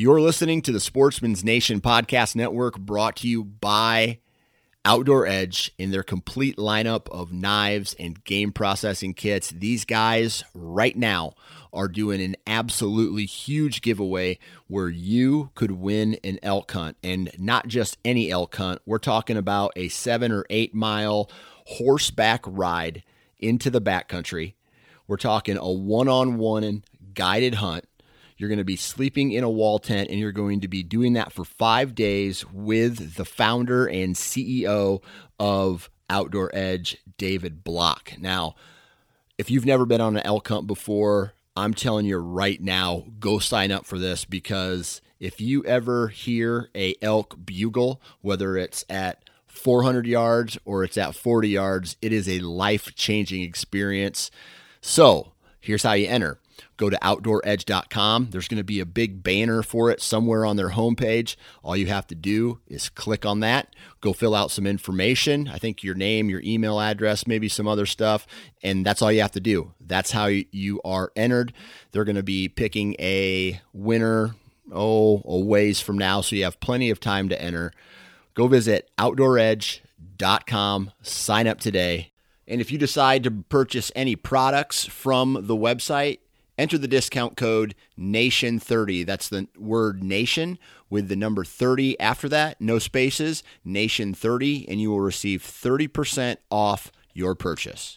You're listening to the Sportsman's Nation Podcast Network, brought to you by Outdoor Edge in their complete lineup of knives and game processing kits. These guys right now are doing an absolutely huge giveaway where you could win an elk hunt, and not just any elk hunt. We're talking about a 7 or 8 mile horseback ride into the backcountry. We're talking a one-on-one guided hunt. You're going to be sleeping in a wall tent, and you're going to be doing that for 5 days with the founder and CEO of Outdoor Edge, David Block. Now, if you've never been on an elk hunt before, I'm telling you right now, go sign up for this, because if you ever hear a elk bugle, whether it's at 400 yards or it's at 40 yards, it is a life-changing experience. So here's how you enter. Go to OutdoorEdge.com. There's going to be a big banner for it somewhere on their homepage. All you have to do is click on that, go fill out some information. I think your name, your email address, maybe some other stuff, and that's all you have to do. That's how you are entered. They're going to be picking a winner, a ways from now, so you have plenty of time to enter. Go visit OutdoorEdge.com, sign up today. And if you decide to purchase any products from the website, enter the discount code NATION30. That's the word NATION with the number 30 after that, no spaces, NATION30, and you will receive 30% off your purchase.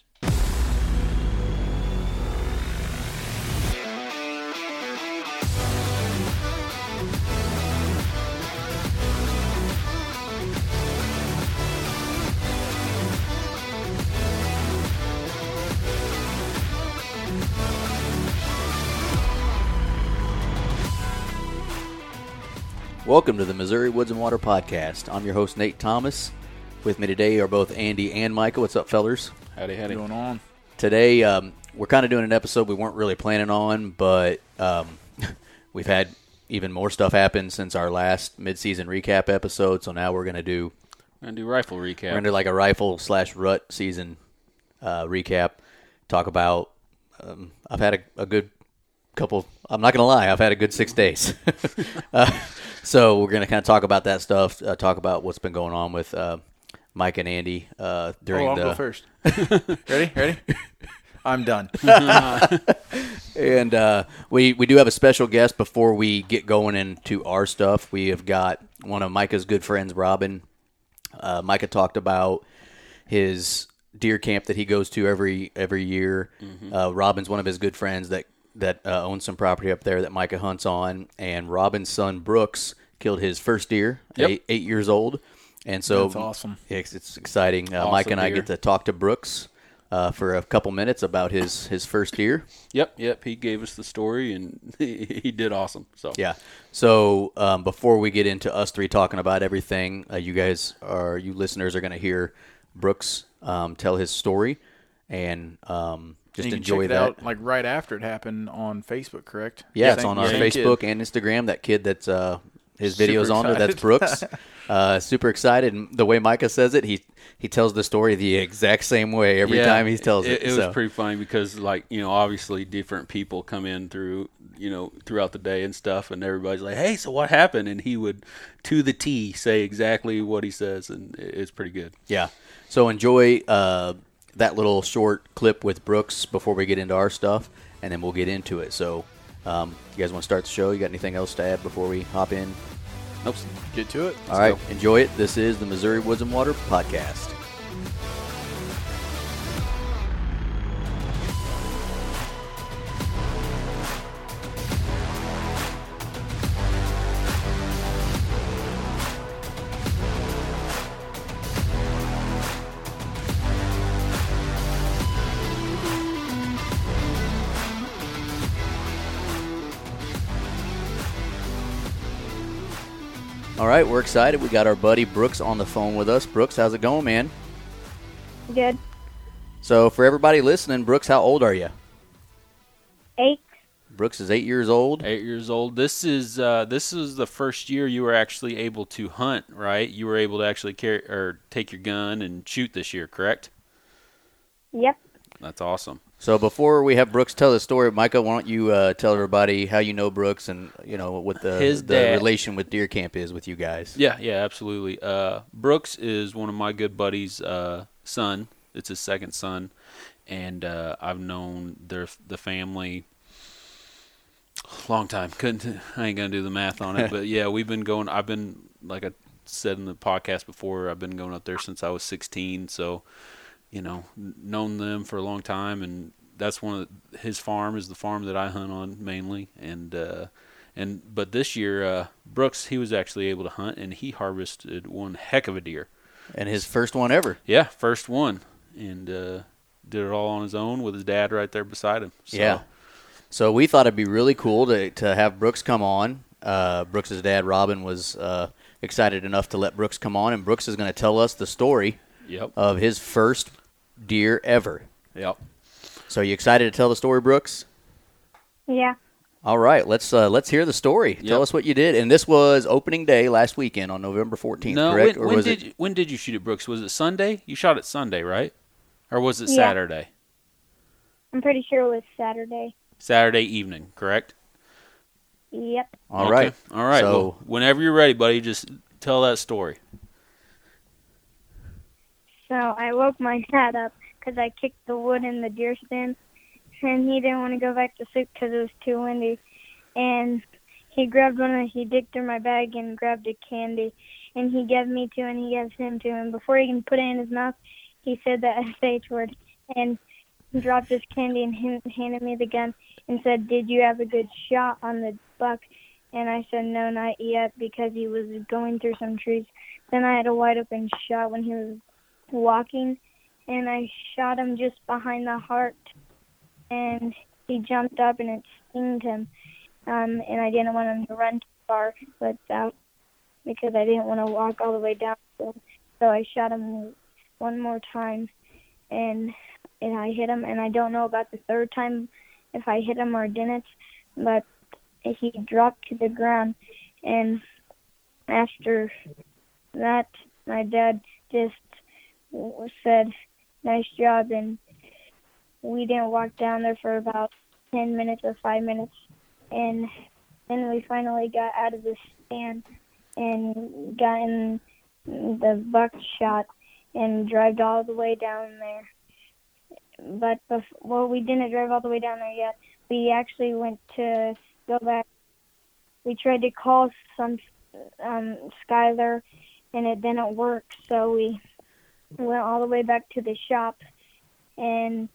Welcome to the Missouri Woods and Water Podcast. I'm your host, Nate Thomas. With me today are both Andy and Micah. What's up, fellers? Howdy. What's going on? Today, we're kind of doing an episode we weren't really planning on, but we've had even more stuff happen since our last mid-season recap episode, so now we're going to do rifle recap. We're going to do like a rifle/rut season recap. Talk about, I've had a good couple, I'm not going to lie, I've had a good 6 days. So we're going to kind of talk about that stuff, talk about what's been going on with Mike and Andy during I'll go first. Ready? I'm done. And we do have a special guest before we get going into our stuff. We have got one of Micah's good friends, Robin. Micah talked about his deer camp that he goes to every year. Mm-hmm. Robin's one of his good friends that owns some property up there that Micah hunts on, and Robin's son Brooks killed his first deer, Yep. 8 years old, and so That's awesome. It's exciting. Awesome Mike and I deer. get to talk to Brooks for a couple minutes about his first deer. Yep. He gave us the story, and he did awesome. So Yeah. So before we get into us three talking about everything, you listeners are going to hear Brooks tell his story, and just You can enjoy check it that. out, like right after it happened on Facebook, correct? Yeah, it's Same- on our same Facebook kid. and Instagram. That kid that's his Super video's on there, that's excited. Brooks. Super excited. And the way Micah says it, he tells the story the exact same way every time he tells it. It So, was pretty funny because, obviously different people come in throughout the day and stuff, and everybody's like, hey, so what happened? And he would, to the T, say exactly what he says, and it's pretty good. yeah. So enjoy that little short clip with Brooks before we get into our stuff, and then we'll get into it. So you guys want to start the show? You got anything else to add before we hop in? Nope. Get to it. All right, enjoy it. This is the Missouri Woods and Water Podcast. All right, we're excited. We got our buddy Brooks on the phone with us. Brooks, how's it going, man? Good. So for everybody listening, Brooks, how old are you? 8. Brooks is 8 years old. 8 years old. This is the first year you were actually able to hunt, right? You were able to actually take your gun and shoot this year, correct? Yep. That's awesome. So before we have Brooks tell the story, Micah, why don't you tell everybody how you know Brooks and what His the dad. relation with Deer Camp is with you guys. Yeah, absolutely. Brooks is one of my good buddies' son. It's his second son, and I've known the family a long time. I ain't gonna do the math on it, but yeah, we've been going. I've been, like I said in the podcast before, I've been going up there since I was 16. So, known them for a long time, and that's his farm is the farm that I hunt on mainly, but this year, Brooks, he was actually able to hunt, and he harvested one heck of a deer. And his first one ever. Yeah, first one, and did it all on his own with his dad right there beside him. So, Yeah. So we thought it'd be really cool to have Brooks come on. Brooks' dad, Robin, was excited enough to let Brooks come on, and Brooks is going to tell us the story of his first deer ever. Yep. So you excited to tell the story, Brooks? Yeah. All right, let's hear the story. Tell us what you did. And this was opening day last weekend on November 14th, No, correct? when did you shoot it, Brooks? Was it Sunday? You shot it Sunday, right? Or was it Yeah. Saturday? I'm pretty sure it was Saturday. Saturday evening, correct? Yep. All right. Okay. All right. So Well, whenever you're ready, buddy, just tell that story. So I woke my dad up because I kicked the wood in the deer stand, and he didn't want to go back to sleep because it was too windy. And he grabbed he digged through my bag and grabbed a candy, and he gave me two, and he gave him two. And before he can put it in his mouth, he said the SH word, and he dropped his candy and handed me the gun and said, "Did you have a good shot on the buck?" And I said, "No, not yet," because he was going through some trees. Then I had a wide open shot when he was walking, and I shot him just behind the heart, and he jumped up and it stinged him. And I didn't want him to run too far because I didn't want to walk all the way down. So I shot him one more time, and I hit him. And I don't know about the third time if I hit him or didn't, but he dropped to the ground. And after that, my dad just said, "Nice job," and we didn't walk down there for about 10 minutes or 5 minutes, and then we finally got out of the stand and got in the buck shot and drove all the way down there. But we didn't drive all the way down there yet. We actually went to go back. We tried to call some Skylar, and it didn't work, so we went all the way back to the shop, and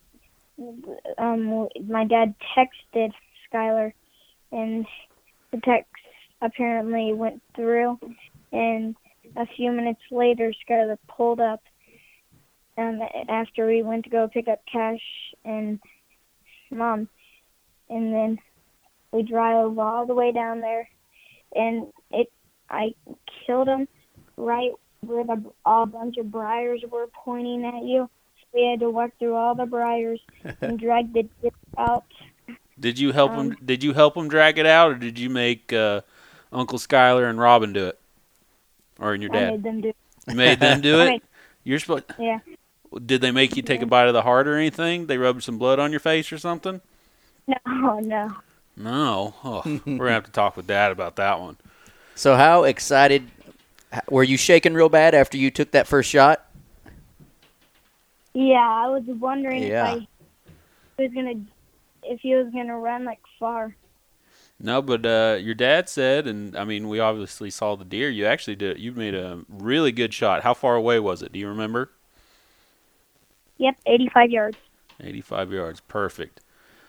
my dad texted Skylar, and the text apparently went through, and a few minutes later Skylar pulled up after we went to go pick up Cash and Mom, and then we drove all the way down there, and I killed him right where a bunch of briars were pointing at you. We had to walk through all the briars and drag the deer out. Did you help him? Did you help him drag it out, or did you make Uncle Skylar and Robin do it, or your dad? I made them do it. You made them do it. You're supposed. Yeah. Did they make you take a bite of the heart or anything? They rubbed some blood on your face or something? No. No. Oh, we're gonna have to talk with Dad about that one. So how excited were you? Shaking real bad after you took that first shot? Yeah, I was wondering Yeah. if he was gonna run like far. No, but your dad said, and I mean, we obviously saw the deer. You actually did. You made a really good shot. How far away was it? Do you remember? Yep, 85 yards. 85 yards. Perfect.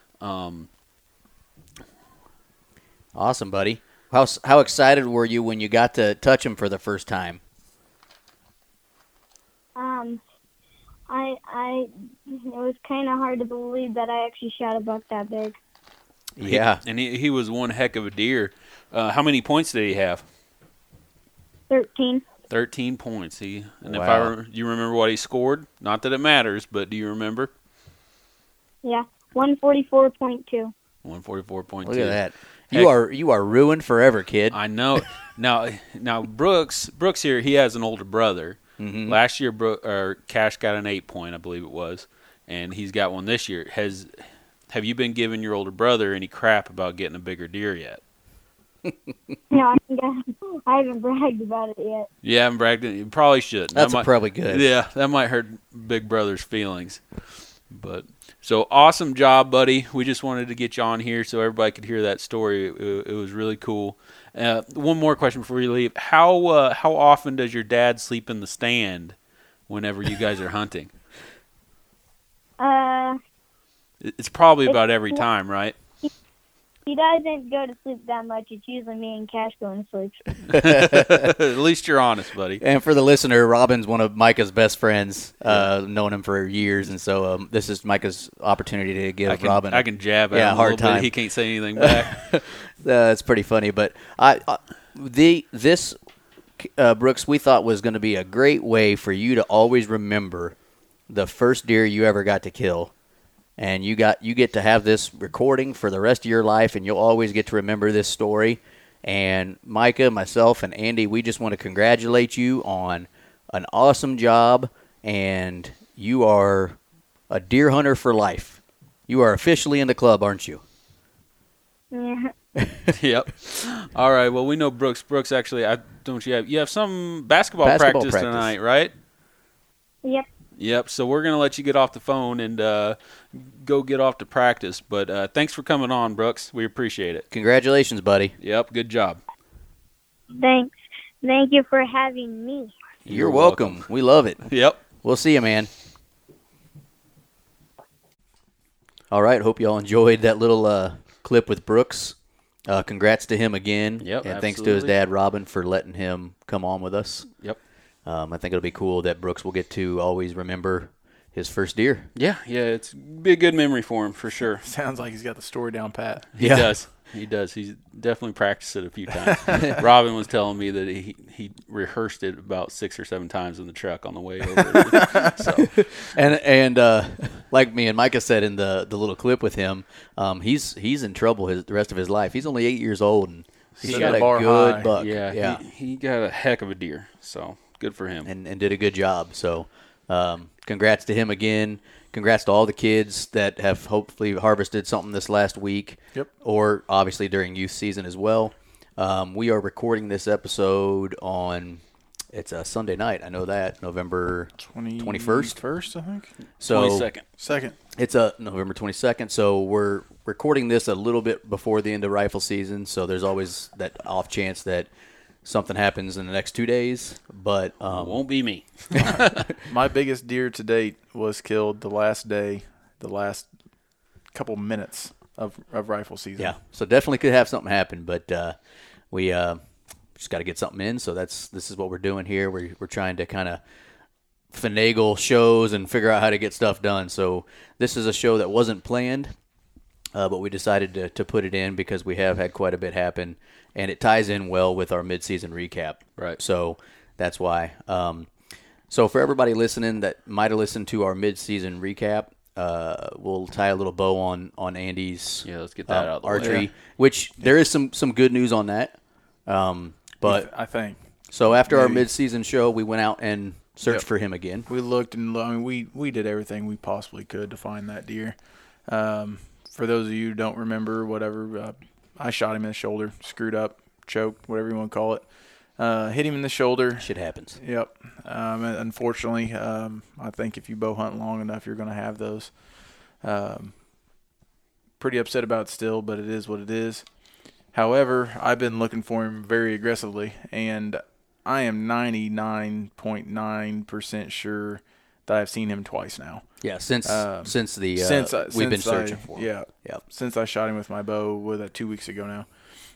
Awesome, buddy. How excited were you when you got to touch him for the first time? It was kind of hard to believe that I actually shot a buck that big. Yeah. And he was one heck of a deer. How many points did he have? 13. 13 points. Do you remember what he scored? Not that it matters, but do you remember? Yeah, 144.2. 144.2. Look at that. You are ruined forever, kid. I know. Now Brooks here, he has an older brother. Mm-hmm. Last year, Cash got an 8 point, I believe it was, and he's got one this year. Have you been giving your older brother any crap about getting a bigger deer yet? No, I haven't bragged about it yet. You haven't bragged it? You probably should. That's probably good. Yeah, that might hurt big brother's feelings. But so awesome job, buddy. We just wanted to get you on here so everybody could hear that story. It was really cool. One more question before you leave. How often does your dad sleep in the stand whenever you guys are hunting? It's probably about every time, right? He doesn't go to sleep that much. It's usually me and Cash going to sleep. At least you're honest, buddy. And for the listener, Robin's one of Micah's best friends, known him for years, and so this is Micah's opportunity to give Robin. I can jab at him a hard little time. bit. He can't say anything back. That's pretty funny, but Brooks, we thought was going to be a great way for you to always remember the first deer you ever got to kill. And you get to have this recording for the rest of your life, and you'll always get to remember this story. And Micah, myself, and Andy, we just want to congratulate you on an awesome job, and you are a deer hunter for life. You are officially in the club, aren't you? Yeah. Yep. All right. Well, we know Brooks. Brooks, actually, you have some basketball practice tonight, right? Yep. Yep. So we're gonna let you get off the phone and go get off to practice. But thanks for coming on, Brooks. We appreciate it. Congratulations, buddy. Yep. Good job. Thanks. Thank you for having me. You're welcome. We love it. Yep. We'll see you, man. All right. Hope y'all enjoyed that little clip with Brooks. Congrats to him again. Yep. And thanks to his dad, Robin, for letting him come on with us. Yep. I think it'll be cool that Brooks will get to always remember his first deer. Yeah. It's be a good memory for him for sure. Sounds like he's got the story down pat. He does. He does. He's definitely practiced it a few times. Robin was telling me that he rehearsed it about 6 or 7 times in the truck on the way over. So. And like me and Micah said in the little clip with him, he's in trouble the rest of his life. He's only 8 years old, and he's got a good high. buck. Yeah. He got a heck of a deer. So good for him. And did a good job. So congrats to him again. Congrats to all the kids that have hopefully harvested something this last week. Yep. Or obviously during youth season as well. We are recording this episode on it's a Sunday night. I know that, November 21st. First, I think. So 22nd. Second. It's November 22nd. So we're recording this a little bit before the end of rifle season. So there's always that off chance that something happens in the next 2 days, but won't be me. My biggest deer to date was killed the last couple minutes of rifle season. yeah. So definitely could have something happen, but we just got to get something in. So this is what we're doing here. We're trying to kind of finagle shows and figure out how to get stuff done. So this is a show that wasn't planned, but we decided to put it in because we have had quite a bit happen. And it ties in well with our midseason recap. Right. So that's why. So for everybody listening that might have listened to our midseason recap, we'll tie a little bow on Andy's let's get that out of the way. archery, which there is some good news on that. But I think. So after our Maybe. midseason show, we went out and searched for him again. We looked and we did everything we possibly could to find that deer. For those of you who don't remember, whatever, I shot him in the shoulder, screwed up, choked, whatever you want to call it. Hit him in the shoulder. Shit happens. Yep. Unfortunately, I think if you bow hunt long enough, you're going to have those. Pretty upset about it still, but it is what it is. However, I've been looking for him very aggressively, and I am 99.9% sure that I've seen him twice now. Yeah, since we've been searching for him. Yeah. Yep. Since I shot him with my bow, was that 2 weeks ago now?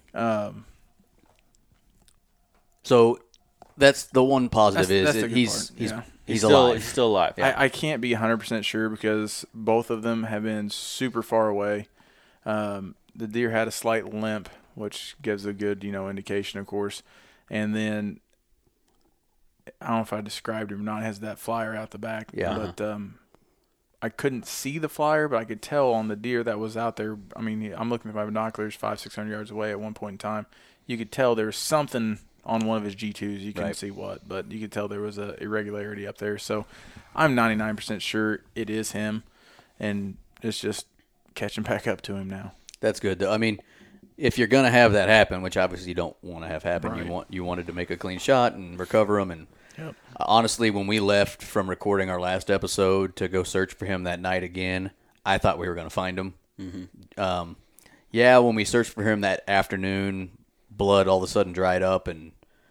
So that's the one positive That's the good he's part, yeah. he's alive. He's still alive. I can't be 100% sure because both of them have been super far away. The deer had a slight limp, which gives a good, indication, of course. And then I don't know if I described him or not. It has that flyer out the back. Yeah. But I couldn't see the flyer, but I could tell on the deer that was out there. I mean, I'm looking at my binoculars 500-600 yards away at one point in time. You could tell there was something on one of his G2s. You couldn't see what, but you could tell there was a irregularity up there. So I'm 99% sure it is him. and it's just catching back up to him now. That's good, though. I mean, if you're going to have that happen, which obviously you don't want to have happen, Right. you wanted to make a clean shot and recover him. And Yep. honestly, when we left from recording our last episode to go search for him that night again, I thought we were going to find him. Mm-hmm. Yeah, when we searched for him that afternoon, blood all of a sudden dried up, and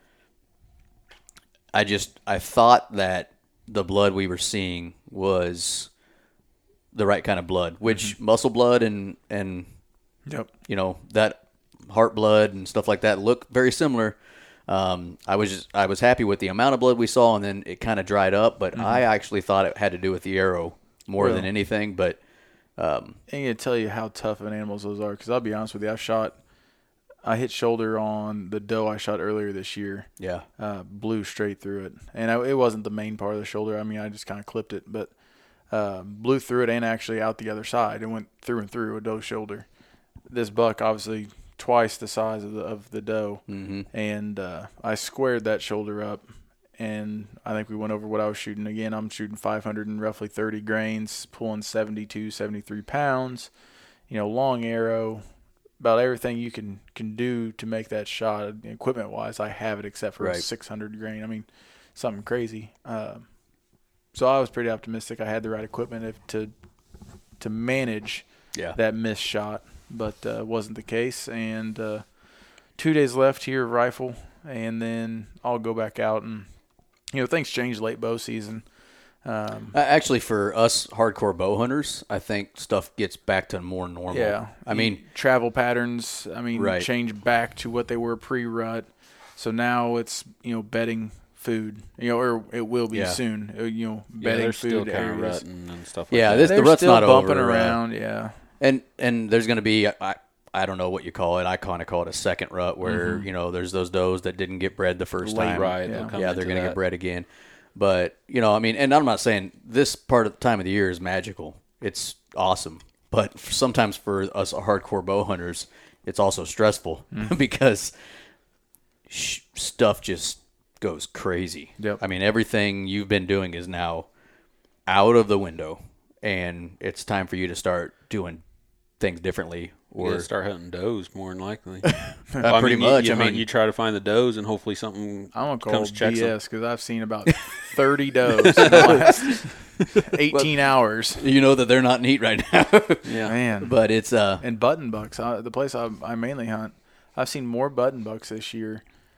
I thought that the blood we were seeing was the right kind of blood, which muscle blood and Yep. that heart blood and stuff like that look very similar. I was happy with the amount of blood we saw, and then it kind of dried up, but I actually thought it had to do with the arrow more than anything. But I ain't gonna tell you how tough of animals those are, because I'll be honest with you, I hit shoulder on the doe I shot earlier this year. yeah, Blew straight through it, and it wasn't the main part of the shoulder. I mean, I just kind of clipped it, but blew through it and actually out the other side and went through and through a doe's shoulder. This buck obviously twice the size of the doe, and I squared that shoulder up, and I think we went over what I was shooting. Again, I'm shooting 500 and roughly 30 grains, pulling 72, 73 pounds. Long arrow, about everything you can do to make that shot. Equipment wise, I have it except for a 600 grain. I mean, something crazy. So I was pretty optimistic. I had the right equipment to manage that missed shot, but wasn't the case. And 2 days left here of rifle, and then I'll go back out. And things change late bow season. actually, for us hardcore bow hunters, I think stuff gets back to more normal. Yeah, I mean, travel patterns. Right. Change back to what they were pre-rut. So now it's bedding food. Or it will be soon. Bedding they're food still kind of areas. rutting and stuff like Yeah, that. the rut's still not bumping over. around. Yeah. And there's going to be, I don't know what you call it. I kind of call it a second rut where, there's those does that didn't get bred the first Late, time. Right, Yeah. they'll come Yeah, into they're going to that. get bred again. But, I mean, and I'm not saying this part of the time of the year is magical. It's awesome. But sometimes for us hardcore bow hunters, it's also stressful because stuff just goes crazy. Yep. I mean, everything you've been doing is now out of the window, and it's time for you to start doing things differently. You Or gotta start hunting does more than likely. pretty much. I mean, you try to find the does, and hopefully something I'm going to call comes checks them. BS because I've seen about 30 does in the last 18 hours. you know that they're not neat right now. Yeah, Man. But it's And button bucks, the place I mainly hunt, I've seen more button bucks this year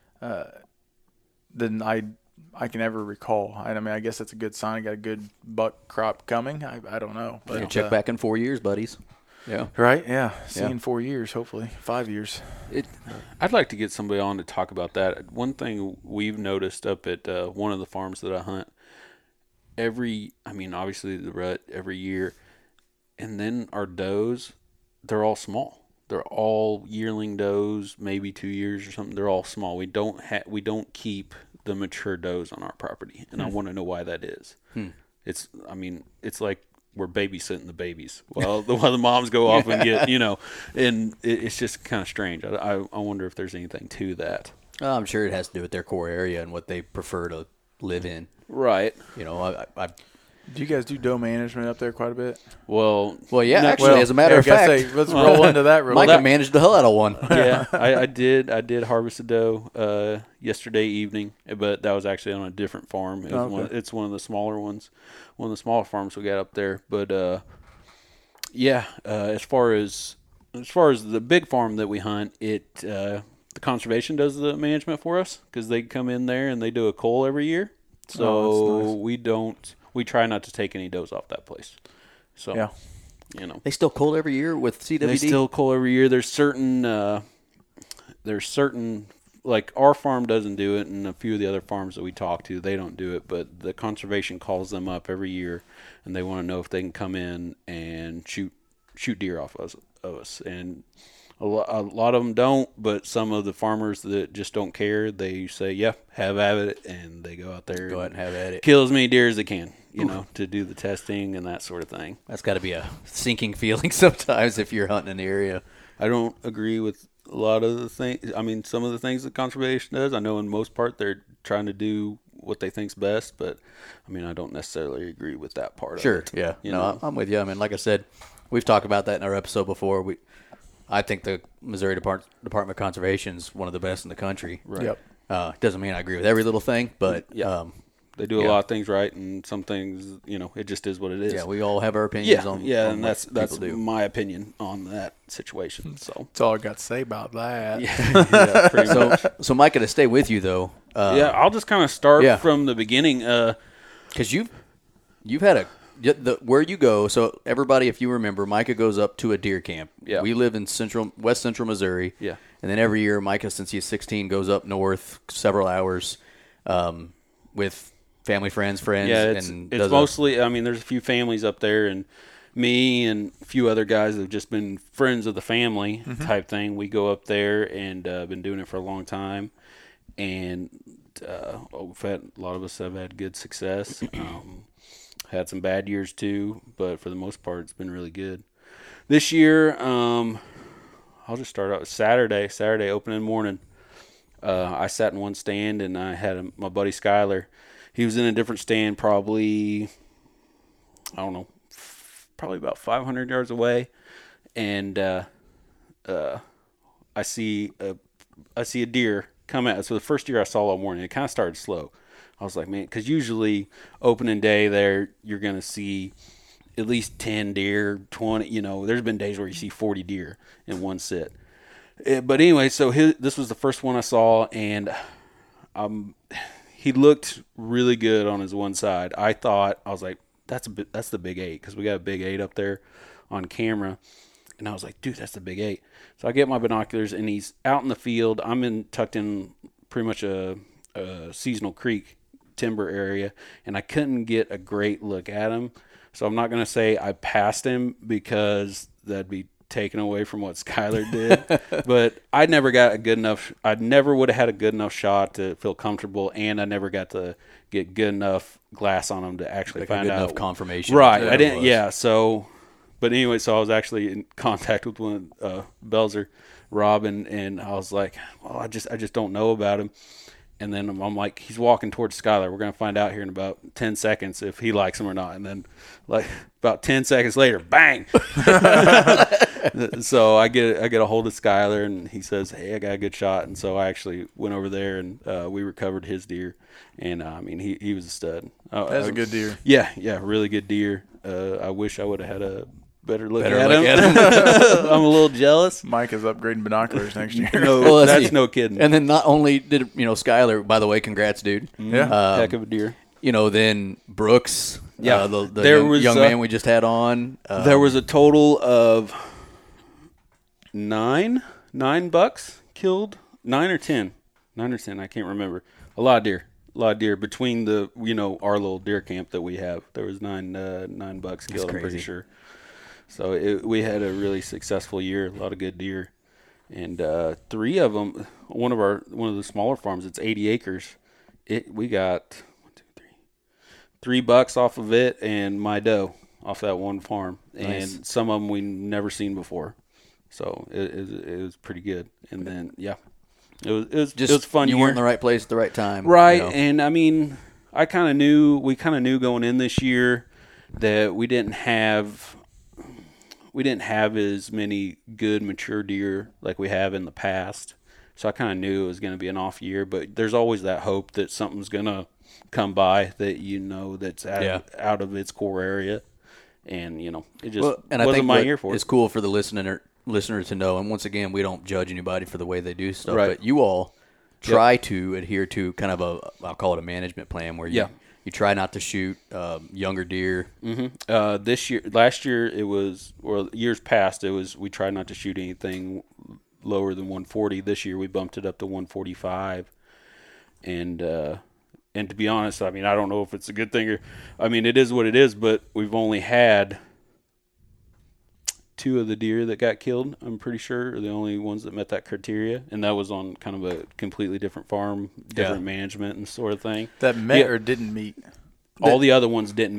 than I can ever recall. I mean, I guess that's a good sign. I got a good buck crop coming. I don't know. But check back in 4 years, buddies. Yeah. Right? Yeah. See Yeah. in 4 years, hopefully. 5 years. I'd like to get somebody on to talk about that. One thing we've noticed up at one of the farms that I hunt, obviously the rut every year, and then our does, they're all small. They're all yearling does, maybe 2 years or something. They're all small. We don't keep the mature does on our property, and I want to know why that is. It's like we're babysitting the babies while the moms go off and get, and it's just kind of strange. I wonder if there's anything to that. I'm sure it has to do with their core area and what they prefer to live in. Right. I Do you guys do doe management up there quite a bit? Well, yeah, no- actually, as a matter of I gotta fact, say, let's roll into that real Micah quick. managed the hell out of one. yeah, I did harvest a doe yesterday evening, but that was actually on a different farm. It's one of the smaller ones, one of the smaller farms we got up there. But as far as the big farm that we hunt, the conservation does the management for us because they come in there and they do a cull every year. So that's nice. we try not to take any does off that place. So Yeah. They still cold every year with CWD. They still cull every year. There's certain like our farm doesn't do it, and a few of the other farms that we talk to, they don't do it. But the conservation calls them up every year, and they want to know if they can come in and shoot deer off of us. And a lot of them don't, but some of the farmers that just don't care, they say, "Yeah, have at it," and they go out there, Go out and have at it. kill as many deer as they can, to do the testing and that sort of thing. That's got to be a sinking feeling sometimes if you're hunting in the area. I don't agree with a lot of the things. I mean, some of the things that conservation does. I know in most part they're trying to do what they think's best. But I mean, I don't necessarily agree with that part. Sure. of it. Yeah. You No, know? I'm with you. I mean, like I said, we've talked about that in our episode before. I think the Missouri Department of Conservation is one of the best in the country. Right. Yep. Doesn't mean I agree with every little thing, but Yeah. They do a lot of things right, and some things, it just is what it is. yeah, we all have our opinions on and what that's people do. my opinion on that situation. So, That's all I got to say about that. yeah, pretty much. So Micah, to stay with you though, Yeah, I'll just kind of start yeah. from the beginning. because you've had where you go. So everybody, if you remember, Micah goes up to a deer camp. Yeah. We live in West Central Missouri. Yeah. And then every year, Micah, since he's 16, goes up north several hours with family, friends. Yeah, and it's mostly. I mean, there's a few families up there, and me and a few other guys that have just been friends of the family type thing. We go up there and been doing it for a long time, and a lot of us have had good success. Had some bad years too, but for the most part, it's been really good. This year, I'll just start out with Saturday opening morning. I sat in one stand, and I had my buddy Skyler. He was in a different stand, probably, I don't know, probably about 500 yards away, and I see a deer come at us. So the first deer I saw all morning, it kind of started slow. I was like, man, because usually opening day there, you're going to see at least 10 deer, 20, there's been days where you see 40 deer in one sit. But anyway, so this was the first one I saw, and he looked really good on his one side. I was like, that's the big 8, because we got a big 8 up there on camera. And I was like, dude, that's the big 8. So I get my binoculars, and he's out in the field. I'm tucked in pretty much a seasonal creek timber area, and I couldn't get a great look at him. So I'm not going to say I passed him, because that'd be taken away from what Skyler did. But I never got I never would have had a good enough shot to feel comfortable, and I never got to get good enough glass on him to actually find out enough confirmation. Right. I didn't. Yeah. So, but anyway, so I was actually in contact with one Belzer, Rob, and I was like, well, I just don't know about him. And then I'm like, he's walking towards Skyler. We're going to find out here in about 10 seconds if he likes him or not. And then, like, about 10 seconds later, bang! So I get a hold of Skyler, and he says, hey, I got a good shot. And so I actually went over there, and we recovered his deer. And, I mean, he was a stud. That's a good deer. Yeah, really good deer. I wish I would have had a better look at him. I'm a little jealous. Mike is upgrading binoculars next year. No, Well, let's that's see. no kidding. And then not only did Skyler, by the way, congrats, dude. Yeah. Heck of a deer. Then Brooks, Yeah. the There young, was, young man we just had on. There was a total of nine bucks killed. 9 or 10. I can't remember. A lot of deer between the our little deer camp that we have. There was nine bucks killed. I'm pretty sure. So we had a really successful year. A lot of good deer, and 3 of them. One of the smaller farms. It's 80 acres. We got 3 bucks off of it, and my doe off that one farm. Nice. And some of them we never seen before. So it was pretty good. And then it was fun. You year. weren't in the right place at the right time, Right, and I mean, we kind of knew going in this year that we didn't have as many good mature deer like we have in the past. So I kind of knew it was going to be an off year, but there's always that hope that something's going to come by that that's out of its core area, and it just and I wasn't think my what year for it. It's cool for the listener to know. And once again, we don't judge anybody for the way they do stuff, Right. but you all try to adhere to kind of I'll call it a management plan where you try not to shoot younger deer. Last year years past we tried not to shoot anything lower than 140. This year we bumped it up to 145, and to be honest, I mean, I don't know if it's a good thing it is what it is, but we've only had 2 of the deer that got killed, I'm pretty sure, are the only ones that met that criteria, and that was on kind of a completely different farm, different management and sort of thing. That met or didn't meet? All the other ones didn't meet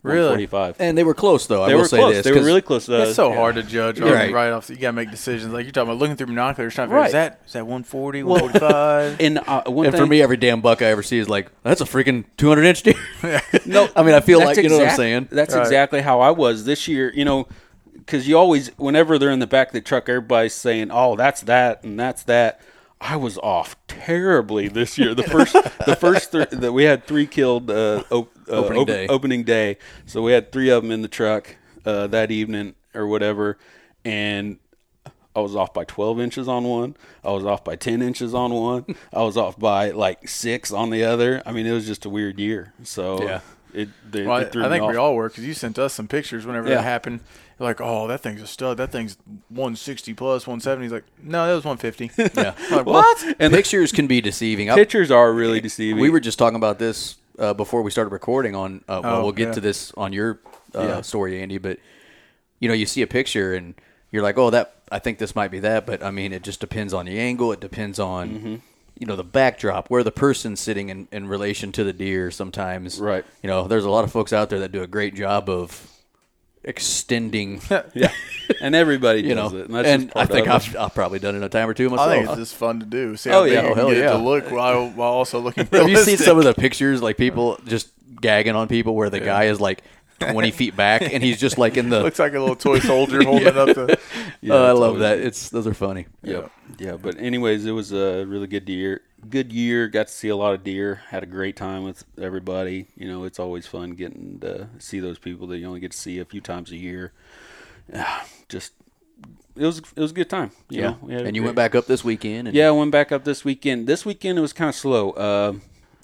Really? 145. And they were close, though. They I will were say close. this. They were 'cause really close. It's so hard to judge Right. right off. You got to make decisions. Like you're talking about looking through binoculars, trying to Right. figure, is that 140, 145? And one And thing, for me, every damn buck I ever see is like, that's a freaking 200-inch deer. no, I mean, I feel that's like, you know what I'm saying? That's Right. exactly how I was this year. You know, because you always, whenever they're in the back of the truck, everybody's saying, "Oh, that's that and that's that." I was terribly this year. The first that we had 3 killed opening day. So we had 3 of them in the truck that evening or whatever, and I was off by 12 inches on one. I was off by 10 inches on one. I was off by like 6 on the other. I mean, it was just a weird year. So Yeah. it Well, threw I me think we off. all were because you sent us some pictures whenever Yeah. that happened. You're like, oh, that thing's a stud. That thing's 160 plus 170. He's like, no, that was 150. Yeah. I'm like, what? And Pictures can be deceiving. pictures are really deceiving. We were just talking about this before we started recording on well, we'll get yeah. to this on your story, Andy, but you know, you see a picture and you're like, oh, that I think this might be that, but I mean, it just depends on the angle. It depends on you know, the backdrop, where the person's sitting in relation to the deer sometimes. Right. You know, there's a lot of folks out there that do a great job of extending, yeah, and everybody you does know, it. And, that's and just I part think of it. I've probably done it a time or two I myself. think it's just fun to do. See Oh, how big yeah. you Oh, can hell get it yeah. to look while also looking Have you realistic. seen some of the pictures, like people just gagging on people where the guy is like 20 feet back and he's just like in the Looks like a little toy soldier holding up the. Yeah, I it's love always- that. Those are funny. Yeah. But anyways, it was a really good year. Good year. Got to see a lot of deer. Had a great time with everybody. You know, it's always fun getting to see those people that you only get to see a few times a year. Just it was a good time. You know? We had a And you great- went back up this weekend. And Yeah, I went back up this weekend. This weekend it was kind of slow.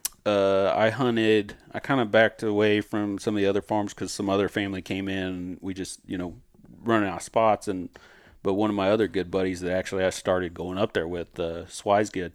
I hunted. I kind of backed away from some of the other farms because some other family came in. And we just, you know, running out of spots. But one of my other good buddies that actually I started going up there with, Swisegood,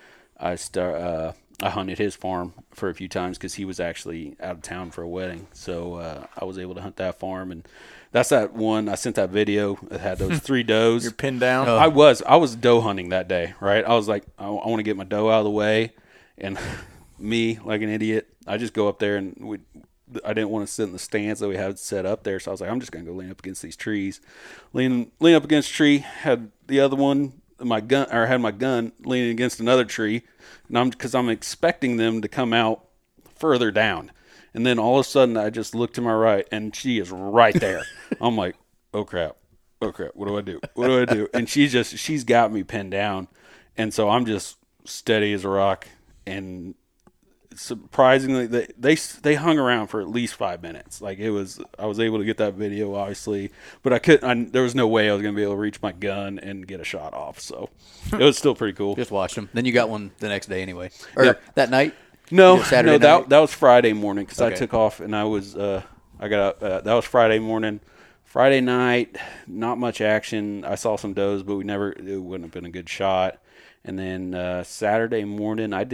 I hunted his farm for a few times because he was actually out of town for a wedding. So I was able to hunt that farm, and that's that one. I sent that video that had those 3 does. You're pinned down. I was doe hunting that day, right? I was like, I want to get my doe out of the way, and me, like an idiot, I just go up there and I didn't want to sit in the stands that we had set up there, so I was like, I'm just gonna go lean up against these trees, lean up against a tree. Had the other one, had my gun leaning against another tree, and because I'm expecting them to come out further down, and then all of a sudden I just look to my right and she is right there. I'm like, oh crap, what do I do? And she's got me pinned down, and so I'm just steady as a rock. And surprisingly, they hung around for at least 5 minutes. Like I was able to get that video, obviously, but I couldn't. There was no way I was going to be able to reach my gun and get a shot off. So it was still pretty cool. just watched them. Then you got one the next day anyway. Or Yep. that night? No, Saturday no, night? that was Friday morning because I Okay. took off and I was I got up. That was Friday morning. Friday night, not much action. I saw some does, but it wouldn't have been a good shot. And then Saturday morning, I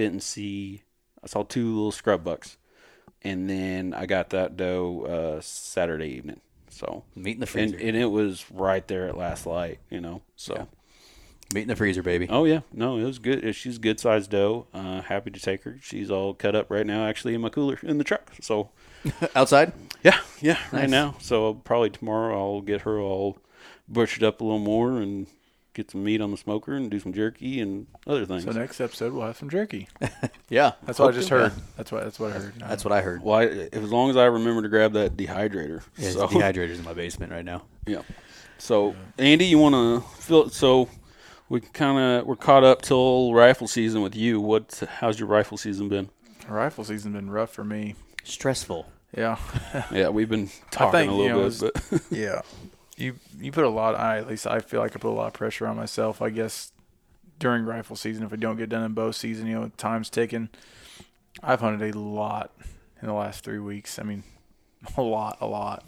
saw 2 little scrub bucks, and then I got that doe Saturday evening. So Meat in the freezer. and it was right there at last light, you know. So. Meat in the freezer, baby. Oh yeah, no, it was good. She's a good sized doe. Happy to take her. She's all cut up right now, actually in my cooler in the truck. So Outside? yeah, right Nice. now. So probably tomorrow I'll get her all butchered up a little more and get some meat on the smoker and do some jerky and other things. So next episode we'll have some jerky. Yeah. That's what I just heard. That's what I heard. That's what I heard. Well, as long as I remember to grab that dehydrator. Yeah, So, the dehydrator's in my basement right now. yeah. So Andy, you want to fill? So we're caught up till rifle season with you. How's your rifle season been? Rifle season's been rough for me. Stressful. Yeah. Yeah, we've been talking think, a you know, little bit, but Yeah. You put a lot. At least I feel like I put a lot of pressure on myself. I guess during rifle season, if I don't get done in bow season, you know, time's ticking. I've hunted a lot in the last 3 weeks. I mean, a lot.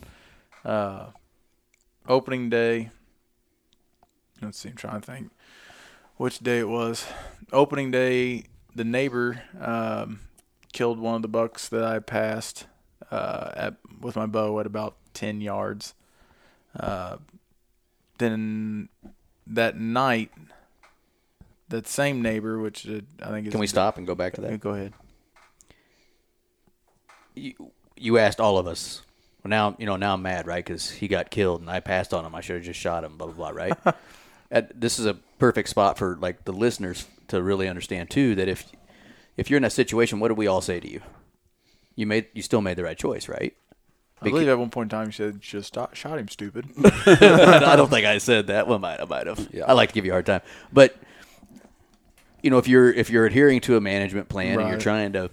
Opening day. Let's see. I'm trying to think which day it was. Opening day. The neighbor killed one of the bucks that I passed with my bow at about 10 yards. Then that night, that same neighbor, which I think is... Can we stop and go back to Yeah, that? go ahead. You asked all of us well, now I'm mad, right? Because he got killed and I passed on him. I should have just shot him, blah, blah, blah, right? This is a perfect spot for like the listeners to really understand too, that if you're in that situation, what do we all say to you? You still made the right choice, right? I believe at one point in time you said, just shot him, stupid. I don't think I said that. Well, I might have. Yeah. I like to give you a hard time. But, if you're adhering to a management plan and you're trying to,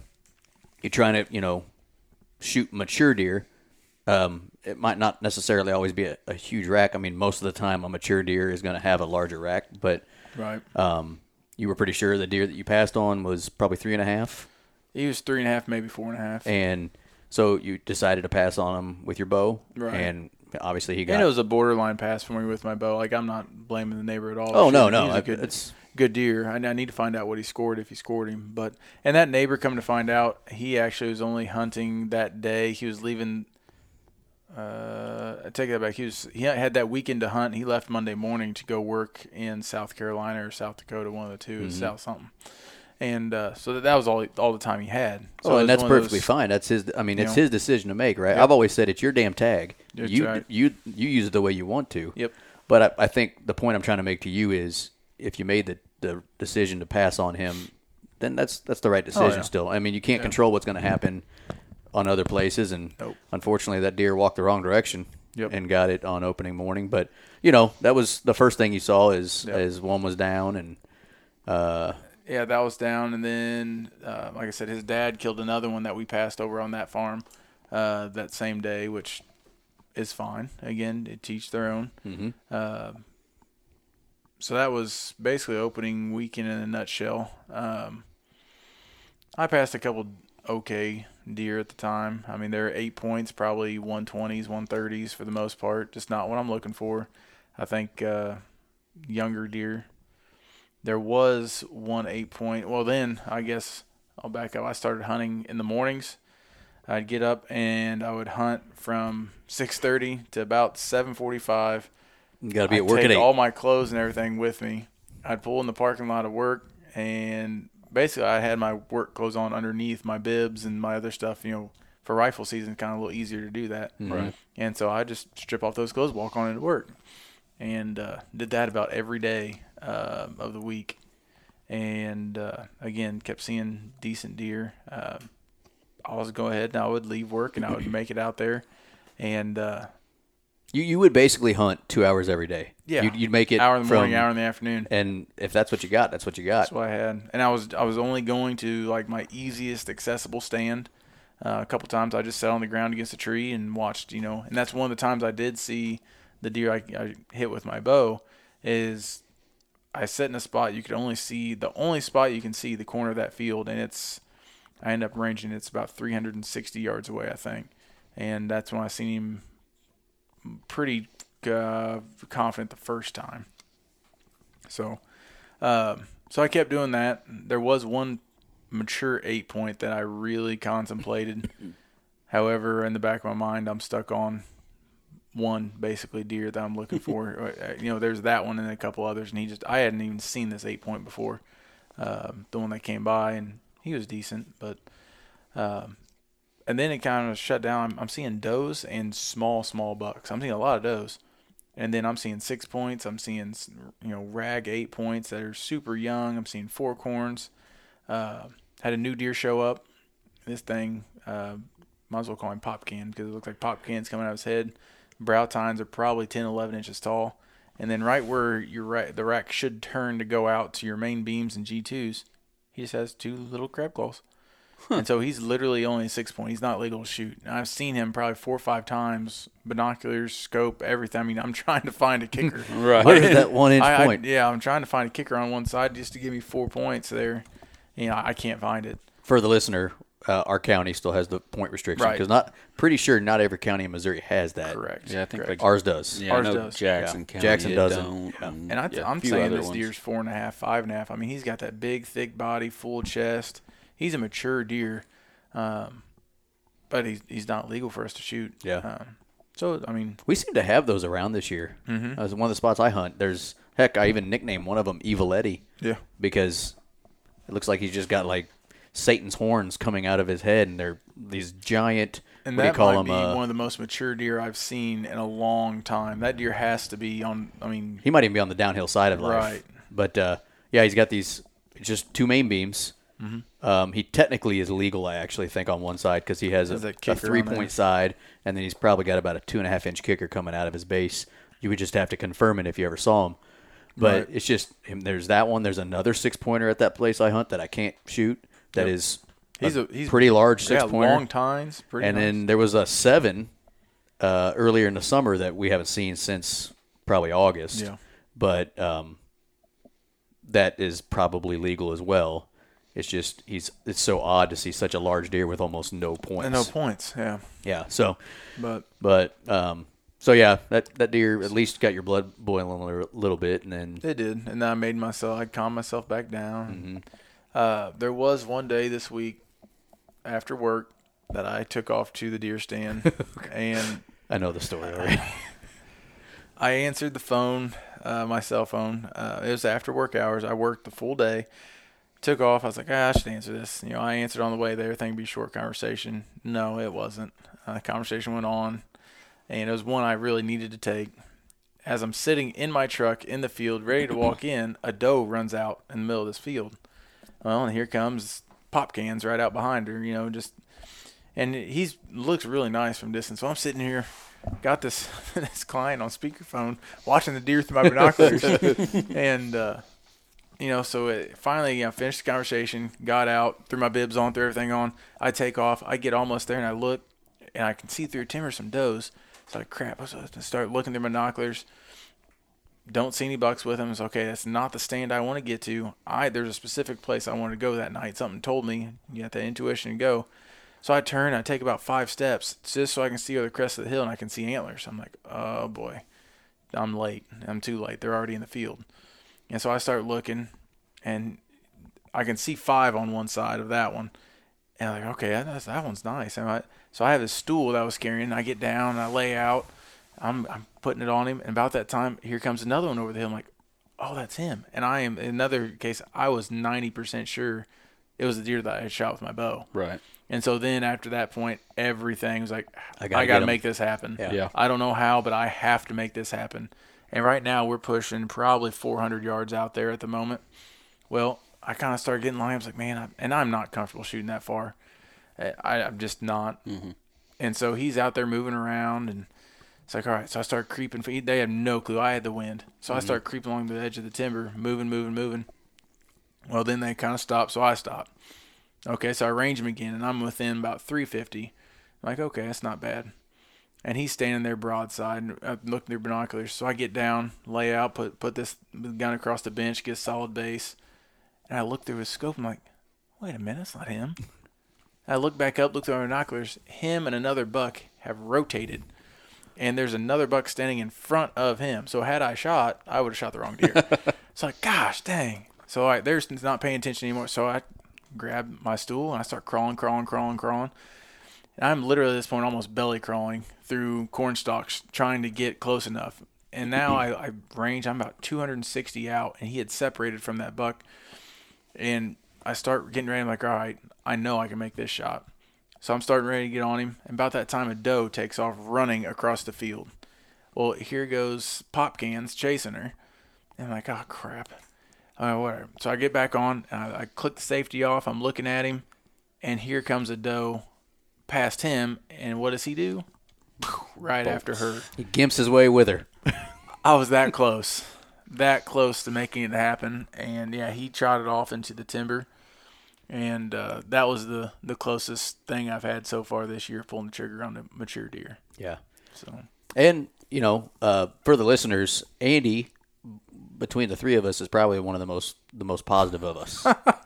shoot mature deer, it might not necessarily always be a huge rack. I mean, most of the time a mature deer is going to have a larger rack, but you were pretty sure the deer that you passed on was probably 3.5? He was 3.5, maybe 4.5. And so you decided to pass on him with your bow, and obviously he got. And it was a borderline pass for me with my bow. Like, I'm not blaming the neighbor at all. Oh no, it's good deer. I need to find out what he scored if he scored him. And that neighbor, come to find out, he actually was only hunting that day. He was leaving. I take that back. He had that weekend to hunt. He left Monday morning to go work in South Carolina or South Dakota, one of the two, South something. And so that was all the time he had. So and that's perfectly fine. That's his. I mean, it's his decision to make, right? Yep. I've always said it's your damn tag. You use it the way you want to. Yep. But I think the point I'm trying to make to you is, if you made the decision to pass on him, then that's the right decision. Still, I mean, you can't control what's going to happen on other places, and unfortunately, that deer walked the wrong direction and got it on opening morning. But that was the first thing you saw as one was down, and. Yeah, that was down, and then, like I said, his dad killed another one that we passed over on that farm that same day, which is fine. Again, they teach their own. Mm-hmm. So that was basically opening weekend in a nutshell. I passed a couple okay deer at the time. I mean, they're 8 points, probably 120s, 130s for the most part. Just not what I'm looking for. I think younger deer. There was one 8-point. Well, then I guess I'll back up. I started hunting in the mornings. I'd get up and I would hunt from 6:30 to about 7:45. You got to be at work at 8. I'd take all my clothes and everything with me. I'd pull in the parking lot of work, and basically I had my work clothes on underneath my bibs and my other stuff. For rifle season, kind of a little easier to do that. Right. And so I just strip off those clothes, walk on into work, and did that about every day of the week, and again kept seeing decent deer. I was go ahead and I would leave work and I would make it out there, and you would basically hunt 2 hours every day. Yeah, you'd make it hour in the morning, hour in the afternoon, and if that's what you got, that's what you got. That's what I had, and I was only going to like my easiest accessible stand. A couple times I just sat on the ground against a tree and watched, and that's one of the times I did see the deer I hit with my bow. Is I sit in a spot you could only see, the only spot you can see the corner of that field, and I end up ranging, it's about 360 yards away, I think. And that's when I seen him pretty confident the first time. So I kept doing that. There was one mature 8-point that I really contemplated. However, in the back of my mind, I'm stuck on one basically deer that I'm looking for. There's that one and a couple others, and I hadn't even seen this 8-point before. The one that came by, and he was decent, but and then it kind of shut down. I'm seeing does and small bucks. I'm seeing a lot of does, and then I'm seeing 6 points. I'm seeing rag 8 points that are super young. I'm seeing forkhorns. Had a new deer show up. This thing, might as well call him Popcan because it looks like Popcan's coming out of his head. Brow tines are probably 10, 11 inches tall. And then right where the rack should turn to go out to your main beams and G2s, he just has 2 little crab claws. And so he's literally only a 6-point. He's not legal to shoot. And I've seen him probably 4 or 5 times, binoculars, scope, everything. I mean, I'm trying to find a kicker. Right. What is that 1-inch point? I'm trying to find a kicker on one side just to give me 4 points there. I can't find it. For the listener, our county still has the point restriction because pretty sure not every county in Missouri has that. Correct. Yeah, I think correct. Ours does. Yeah, ours I know does. Jackson County. Jackson doesn't. Don't, yeah. And I'm few saying other this ones. deer's 4.5, 5.5. I mean, he's got that big, thick body, full chest. He's a mature deer, but he's not legal for us to shoot. Yeah. So I mean, we seem to have those around this year. Mm-hmm. That's one of the spots I hunt. I even nicknamed one of them Evil Eddie. Yeah. Because it looks like he's just got like Satan's horns coming out of his head, and they're these giant. And what do you that call might them? be one of the most mature deer I've seen in a long time. That deer has to be on. I mean, He might even be on the downhill side of life. Right. But yeah, he's got these just 2 main beams. Mm-hmm. He technically is legal, I actually think, on one side because he has Has a that kicker on 3-point there. side, and then he's probably got about a 2.5-inch kicker coming out of his base. You would just have to confirm it if you ever saw him. But Right. it's just him. There's that one. There's another 6-pointer at that place I hunt that I can't shoot. That Yep. is he's pretty large yeah, 6-pointer. long tines. Pretty And nice. then there was a 7 earlier in the summer that we haven't seen since probably August. Yeah. But that is probably legal as well. It's just it's so odd to see such a large deer with almost no points. And no points. Yeah, Yeah. So but so yeah, that deer at least got your blood boiling a little bit, and then it did. And then I calmed myself back down. Mm-hmm. There was one day this week after work that I took off to the deer stand, and I know the story already. I answered the phone, my cell phone. It was after work hours. I worked the full day. Took off. I was like, I should answer this. You know, I answered on the way there. Thinking it'd be a short conversation. No, it wasn't. The conversation went on, and it was one I really needed to take. As I'm sitting in my truck in the field, ready to walk in, a doe runs out in the middle of this field. Well, and here comes pop cans right out behind her. You know, and he looks really nice from distance. So I'm sitting here, got this this client on speakerphone, watching the deer through my binoculars, and. You know, so finally, finished the conversation, got out, threw my bibs on, threw everything on. I take off. I get almost there, and I look, and I can see through timber some does. It's like, crap. I start looking through binoculars. Don't see any bucks with them. It's okay. That's not the stand I want to get to. There's a specific place I wanted to go that night. Something told me, you got that intuition and go. So I turn. I take about 5 steps just so I can see over the crest of the hill, and I can see antlers. I'm like, oh, boy. I'm late. I'm too late. They're already in the field. And so I start looking, and I can see 5 on one side of that one. And I'm like, okay, that one's nice. So I have this stool that I was carrying. I get down, and I lay out. I'm putting it on him. And about that time, here comes another one over the hill. I'm like, oh, that's him. And I am, in another case, I was 90% sure it was the deer that I had shot with my bow. Right. And so then after that point, everything was like, I gotta got get to 'em. make this happen. Yeah. I don't know how, but I have to make this happen. And right now we're pushing probably 400 yards out there at the moment. Well, I kind of started getting lined. I was like, man, I'm not comfortable shooting that far. I'm just not. Mm-hmm. And so he's out there moving around, and it's like, all right. So I start creeping. They have no clue. I had the wind. So I start creeping along the edge of the timber, moving. Well, then they kind of stop, so I stop. Okay, so I range him again, and I'm within about 350. I'm like, okay, that's not bad. And he's standing there broadside, and I'm looking through binoculars. So I get down, lay out, put this gun across the bench, get a solid base. And I look through his scope. I'm like, wait a minute, that's not him. I look back up, look through my binoculars. Him and another buck have rotated. And there's another buck standing in front of him. So had I shot, I would have shot the wrong deer. So like, gosh, dang. So they're not paying attention anymore. So I grab my stool, and I start crawling. And I'm literally at this point almost belly crawling through corn stalks trying to get close enough. And now I range, I'm about 260 out, and he had separated from that buck. And I start getting ready. I'm like, all right, I know I can make this shot. So I'm starting ready to get on him. And about that time, a doe takes off running across the field. Well, here goes pop cans chasing her. And I'm like, oh, crap. Whatever. So I get back on, and I click the safety off. I'm looking at him, and here comes a doe past him. And what does he do? Right after her. He gimps his way with her. I was that close to making it happen. And, yeah, he trotted off into the timber. And that was the closest thing I've had so far this year, pulling the trigger on a mature deer. Yeah. So, And, for the listeners, Andy, between the three of us, is probably one of the most positive of us.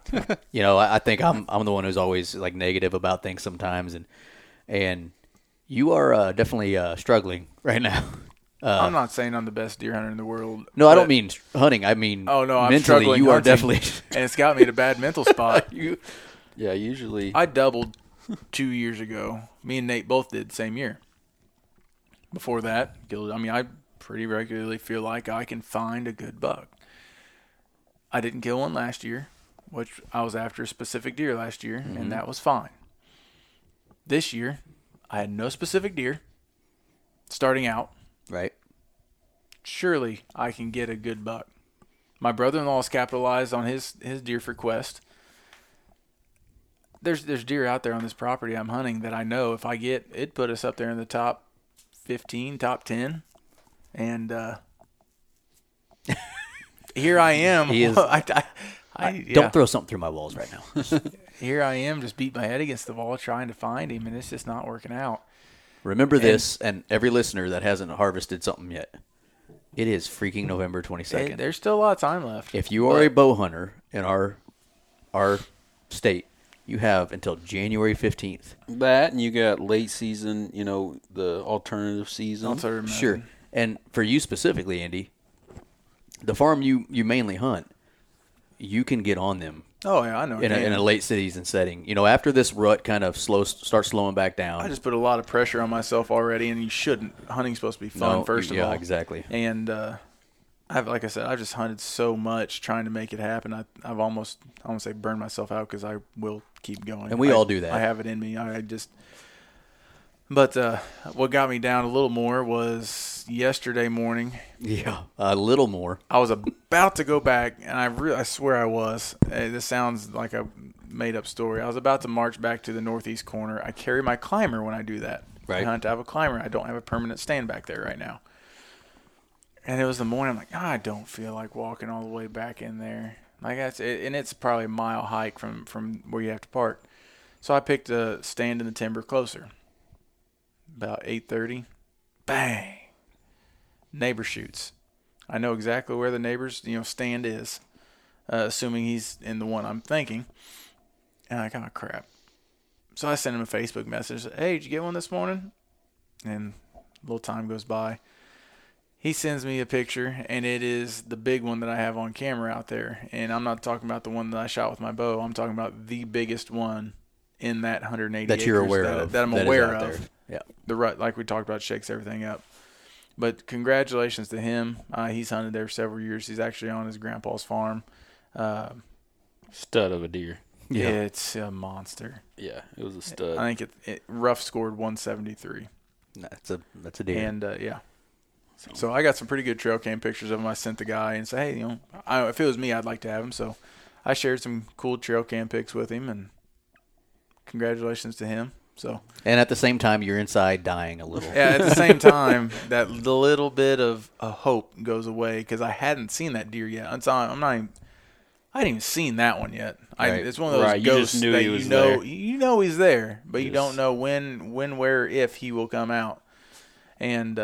I think I'm the one who's always like negative about things sometimes, and you are definitely struggling right now. I'm not saying I'm the best deer hunter in the world. No, I don't mean hunting. I mean, oh no, I'm mentally, struggling. you are hunting, definitely. and it's got me in a bad mental spot. Yeah, usually. I doubled 2 years ago. Me and Nate both did the same year. Before that, I pretty regularly feel like I can find a good buck. I didn't kill one last year. which I was after a specific deer last year, and that was fine. This year, I had no specific deer starting out. Right. Surely I can get a good buck. My brother-in-law's capitalized on his deer for Quest. There's deer out there on this property I'm hunting that I know if I get, it'd put us up there in the top 15, top 10. And here I am. He is- yeah. Don't throw something through my walls right now. Here I am, just beat my head against the wall trying to find him, and it's just not working out. Remember this, and every listener that hasn't harvested something yet. It is freaking November 22nd. There's still a lot of time left. If you are a bow hunter in our state, you have until January 15th. That, and you got late season, the alternative season. Alternative Sure. method. And for you specifically, Andy, the farm you mainly hunt, you can get on them Oh, yeah, I know. in a late season setting. After this rut kind of starts slowing back down. I just put a lot of pressure on myself already, and you shouldn't. Hunting's supposed to be fun, first of all. Yeah, exactly. And like I said, I've just hunted so much trying to make it happen. I've almost, I won't say burned myself out because I will keep going. And we all do that. I have it in me. But what got me down a little more was yesterday morning. Yeah, a little more. I was about to go back, and I swear I was. This sounds like a made-up story. I was about to march back to the northeast corner. I carry my climber when I do that. Right. I hunt to have a climber. I don't have a permanent stand back there right now. And it was the morning. I'm like, I don't feel like walking all the way back in there. Like that's it, and it's probably a mile hike from where you have to park. So I picked a stand in the timber closer. About 8:30, bang! Neighbor shoots. I know exactly where the neighbor's stand is, assuming he's in the one I'm thinking. And I kind of crap. So I sent him a Facebook message. Hey, did you get one this morning? And a little time goes by. He sends me a picture, and it is the big one that I have on camera out there. And I'm not talking about the one that I shot with my bow. I'm talking about the biggest one in that 180 That you're acres aware of. that I'm that is aware out of. there. Yeah. The rut, like we talked about, shakes everything up. But congratulations to him. He's hunted there for several years. He's actually on his grandpa's farm. Stud of a deer. Yeah. It's a monster. Yeah, it was a stud. I think it rough scored 173. That's a deer. And yeah. So I got some pretty good trail cam pictures of him. I sent the guy and said, hey, if it was me, I'd like to have him. So I shared some cool trail cam pics with him, and congratulations to him. So. And at the same time, you're inside dying a little. Yeah, at the same time, the little bit of hope goes away because I hadn't seen that deer yet. I hadn't even seen that one yet. Right. It's one of those Right, you ghosts just knew that he was you there. know he's there, but you Yes. don't know when, where, if he will come out. And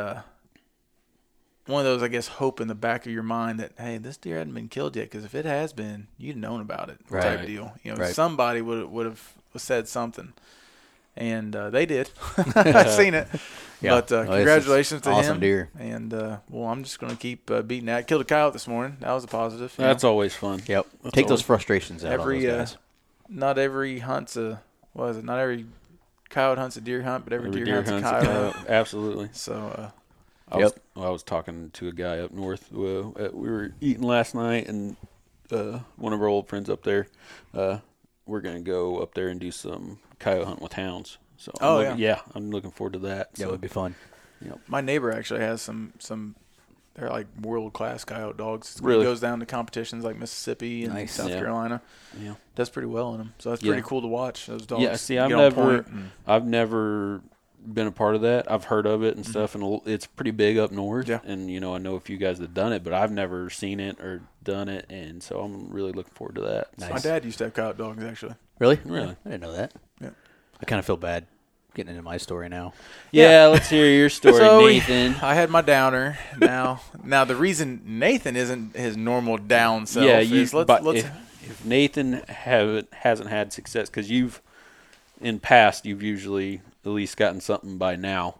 one of those, I guess, hope in the back of your mind that, hey, this deer hadn't been killed yet, because if it has been, you'd known about it, type Right. deal. Right. Somebody would have said something. And they did. I've seen it. Yeah. But Oh, this is congratulations to awesome him. deer. And, I'm just going to keep beating that. Killed a coyote this morning. That was a positive. That's always fun. Yep. That's Take those always- frustrations out every on those guys. not every hunt's not every coyote hunts a deer hunt, but every deer hunts a coyote hunt. Absolutely. So I was talking to a guy up north. We were eating last night, and one of our old friends up there, we're going to go up there and do some coyote hunt with hounds. So I'm looking forward to that. That would be fun. my neighbor actually has some they're like world class coyote dogs. Really? He goes down to competitions like Mississippi and Nice. South Yeah. Carolina. Yeah. Does pretty well in them. So that's Yeah. pretty cool to watch those dogs. Yeah, see, get on point and- I've never been a part of that. I've heard of it and stuff, and it's pretty big up north. Yeah. And I know a few guys that have done it, but I've never seen it or done it, and so I'm really looking forward to that. Nice. My dad used to have coyote dogs actually. Really? Really? I didn't know that. Yeah. I kind of feel bad getting into my story now. Yeah, let's hear your story, So Nathan. I had my downer. Now the reason Nathan isn't his normal down self is if Nathan hasn't had success, because you've usually at least gotten something by now.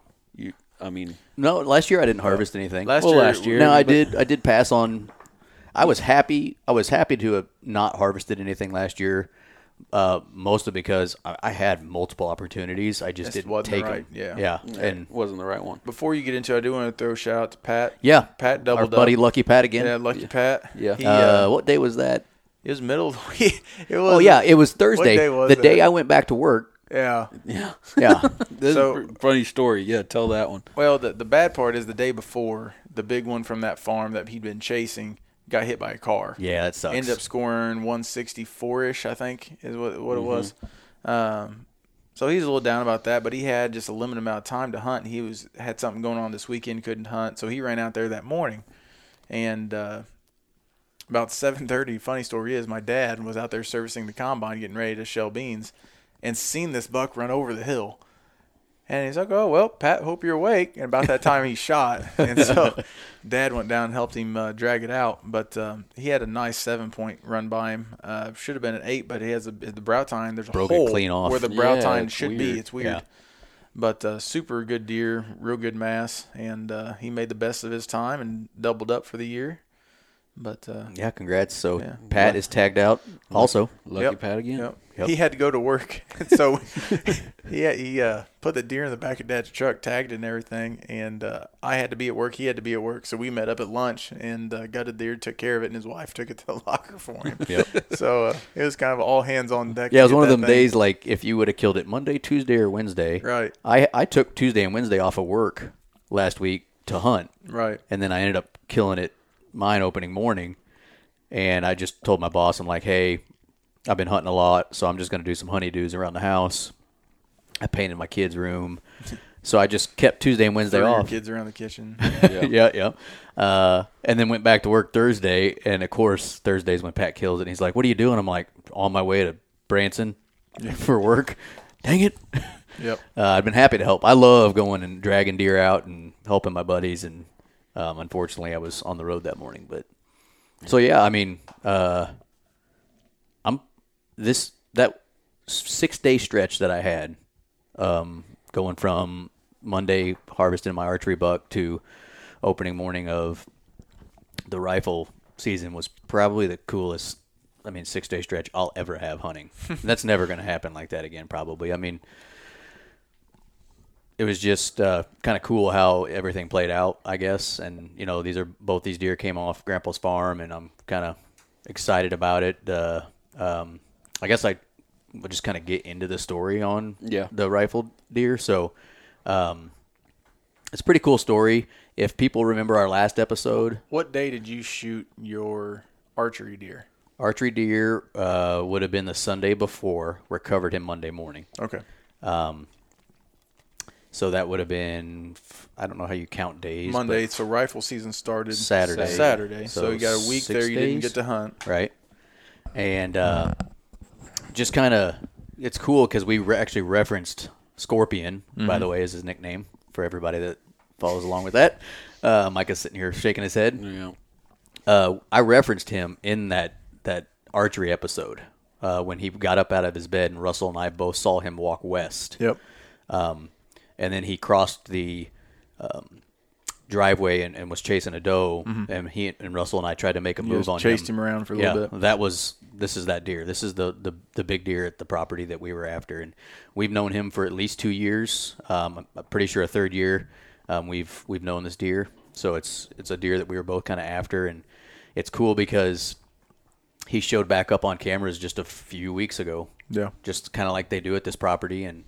No, last year I didn't harvest anything. last year. No, I but- did pass on. I was happy to have not harvested anything last year, mostly because I had multiple opportunities. I just didn't wasn't take right, them. yeah. And wasn't the right one. Before you get into it, I do want to throw a shout out to Pat. yeah, Pat our doubled buddy up. Lucky Pat again. Yeah, Lucky Pat. Yeah. He, What day was that? It was middle of the week. It was, Oh yeah, it was Thursday. day was the day it? I went back to work. Yeah. Yeah. Yeah. This So- is a funny story. Yeah, tell that one. Well, the bad part is the day before, the big one from that farm that he'd been chasing got hit by a car. Yeah, that sucks. Ended up scoring 164-ish, I think, is what it was. So he's a little down about that, but he had just a limited amount of time to hunt. He had something going on this weekend, couldn't hunt, so he ran out there that morning. And about 7:30, funny story is, my dad was out there servicing the combine, getting ready to shell beans, and seen this buck run over the hill. And he's like, oh, well, Pat, hope you're awake. And about that time, he shot. And so Dad went down and helped him drag it out. But he had a nice 7-point run by him. Should have been an 8, but he has the brow tine. There's a Broke it hole clean off. where the brow Yeah, tine it's should weird. be. It's weird. Yeah. But super good deer, real good mass. And he made the best of his time and doubled up for the year. But Yeah, congrats. So Yeah. Pat is tagged out also. Lucky Yep. Pat again. Yep. Yep. He had to go to work, so he put the deer in the back of Dad's truck, tagged it and everything. And I had to be at work. He had to be at work, so we met up at lunch and got a deer, took care of it, and his wife took it to the locker for him. Yep. So it was kind of all hands on deck. Yeah, it was to get one of that them thing. days like if you would have killed it Monday, Tuesday, or Wednesday. Right. I took Tuesday and Wednesday off of work last week to hunt. Right. And then I ended up killing it mine opening morning. And I just told my boss, I'm like, hey, I've been hunting a lot, so I'm just going to do some honeydews around the house. I painted my kids' room. So I just kept Tuesday and Wednesday Throw your off. kids around the kitchen. Yeah. And then went back to work Thursday. And, of course, Thursday's when Pat kills it. And he's like, what are you doing? I'm like, on my way to Branson for work. Dang it. Yep. I've been happy to help. I love going and dragging deer out and helping my buddies. And unfortunately, I was on the road that morning. But so, yeah, I mean, that 6-day stretch that I had, going from Monday harvesting my archery buck to opening morning of the rifle season was probably the coolest, 6-day stretch I'll ever have hunting. That's never going to happen like that again, probably. I mean, it was just kind of cool how everything played out, I guess. And, both these deer came off Grandpa's farm, and I'm kind of excited about it. I guess I would just kind of get into the story on the rifle deer. So it's a pretty cool story. If people remember our last episode, What day did you shoot your archery deer? archery deer would have been the Sunday before. Recovered him Monday morning. Okay. So that would have been, I don't know how you count days. Monday. So rifle season started Saturday. Saturday. So So you got a week 6 there you didn't days? get to hunt. But, right. And just kind of, it's cool because we actually referenced Scorpion, by the way, is his nickname for everybody that follows along with that. Micah's sitting here shaking his head. Yeah. I referenced him in that archery episode when he got up out of his bed, and Russell and I both saw him walk west. Yep. And then he crossed the driveway and was chasing a doe, and he and Russell and I tried to make a move on him. Chased him around for a little bit. This is that deer. This is the big deer at the property that we were after, and we've known him for at least 2 years. I'm pretty sure a third year. We've known this deer, so it's a deer that we were both kind of after, and it's cool because he showed back up on cameras just a few weeks ago. Yeah. Just kind of like they do at this property, and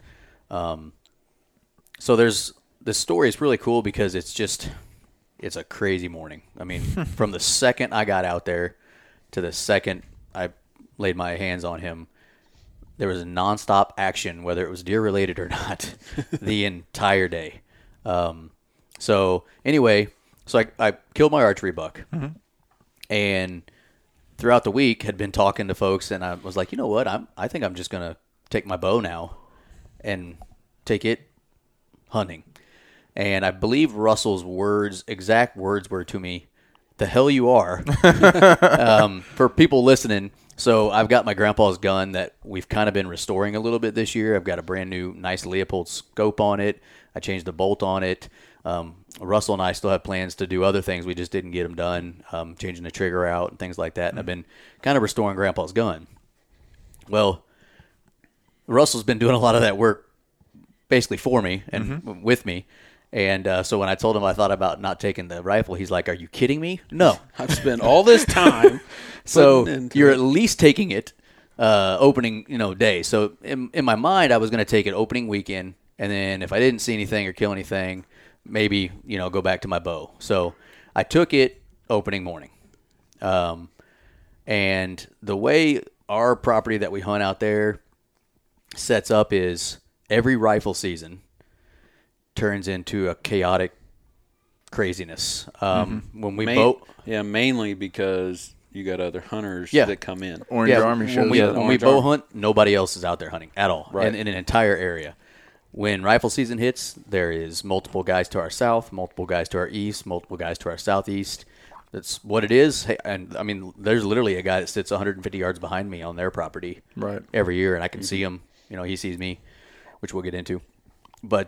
so this story is really cool because it's a crazy morning. I mean, from the second I got out there to the second I laid my hands on him, there was a nonstop action, whether it was deer related or not, the entire day. So anyway, I killed my archery buck, and throughout the week had been talking to folks, and I was like, you know what, I think I'm just gonna take my bow now and take it hunting. And I believe Russell's exact words were to me, "The hell you are." For people listening, so I've got my grandpa's gun that we've kind of been restoring a little bit this year. I've got a brand new, nice Leopold scope on it. I changed the bolt on it. Russell and I still have plans to do other things. We just didn't get them done, changing the trigger out and things like that. And I've been kind of restoring grandpa's gun. Well, Russell's been doing a lot of that work basically for me and with me. And so when I told him I thought about not taking the rifle, he's like, "Are you kidding me? No." I've spent all this time. So putting into you're it. at least taking it opening day. So in my mind, I was going to take it opening weekend, and then if I didn't see anything or kill anything, maybe go back to my bow. So I took it opening morning. And the way our property that we hunt out there sets up is every rifle season turns into a chaotic craziness. When we boat, mainly because you got other hunters Yeah. that come in. Orange Army shows when up. we bow hunt, nobody else is out there hunting at all Right. in an entire area. When rifle season hits, there is multiple guys to our south, multiple guys to our east, multiple guys to our southeast. That's what it is. Hey, and I mean, there's literally a guy that sits 150 yards behind me on their property Right. every year, and I can see him. He sees me, which we'll get into. But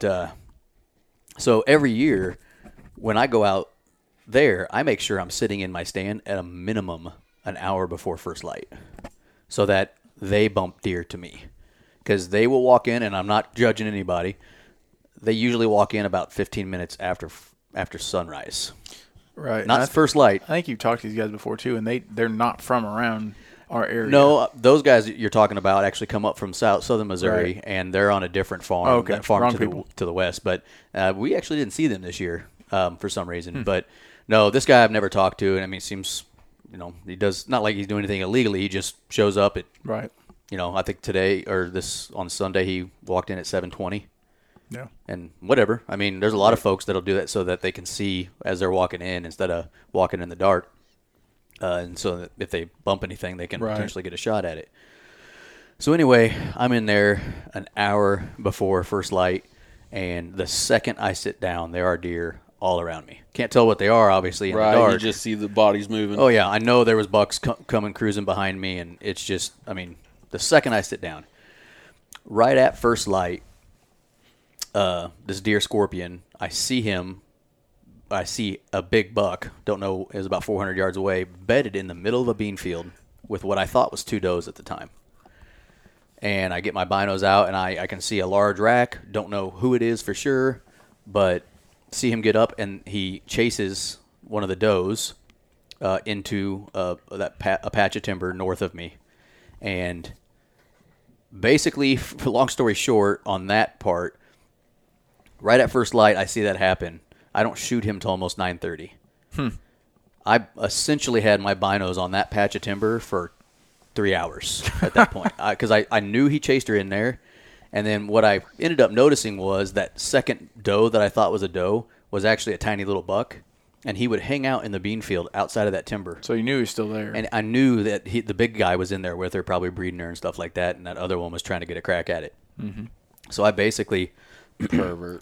so every year when I go out there, I make sure I'm sitting in my stand at a minimum an hour before first light so that they bump deer to me. Because they will walk in, and I'm not judging anybody. They usually walk in about 15 minutes after sunrise. Right. Not And first light. I think you've talked to these guys before too, and they're not from around our area. No, those guys that you're talking about actually come up from southern Missouri, Right. and they're on a different farm. Oh, okay. That farm Wrong to people. the west. But we actually didn't see them this year for some reason. But no, this guy I've never talked to, and I mean, seems he does not like he's doing anything illegally. He just shows up at Right. I think today or this on Sunday he walked in at 7:20. Yeah. And whatever. I mean, there's a lot of folks that'll do that so that they can see as they're walking in instead of walking in the dark. And so that if they bump anything, they can Right. potentially get a shot at it. So anyway, I'm in there an hour before first light, and the second I sit down, there are deer all around me. Can't tell what they are, obviously, in Right, the dark. you just see the bodies moving. Oh, yeah, I know there was bucks coming cruising behind me, and it's just, I mean, the second I sit down, right at first light, this deer scorpion, I see him, I see a big buck, don't know, is about 400 yards away, bedded in the middle of a bean field with what I thought was 2 does at the time. And I get my binos out, and I can see a large rack, don't know who it is for sure, but see him get up, and he chases one of the does into a patch of timber north of me. And basically, long story short, on that part, right at first light, I see that happen. I don't shoot him till almost 9:30. I essentially had my binos on that patch of timber for 3 hours at that point because I knew he chased her in there. And then what I ended up noticing was that second doe that I thought was a doe was actually a tiny little buck, and he would hang out in the bean field outside of that timber. So you knew he was still there. And I knew that the big guy was in there with her, probably breeding her and stuff like that, and that other one was trying to get a crack at it. Mm-hmm. So I basically Pervert.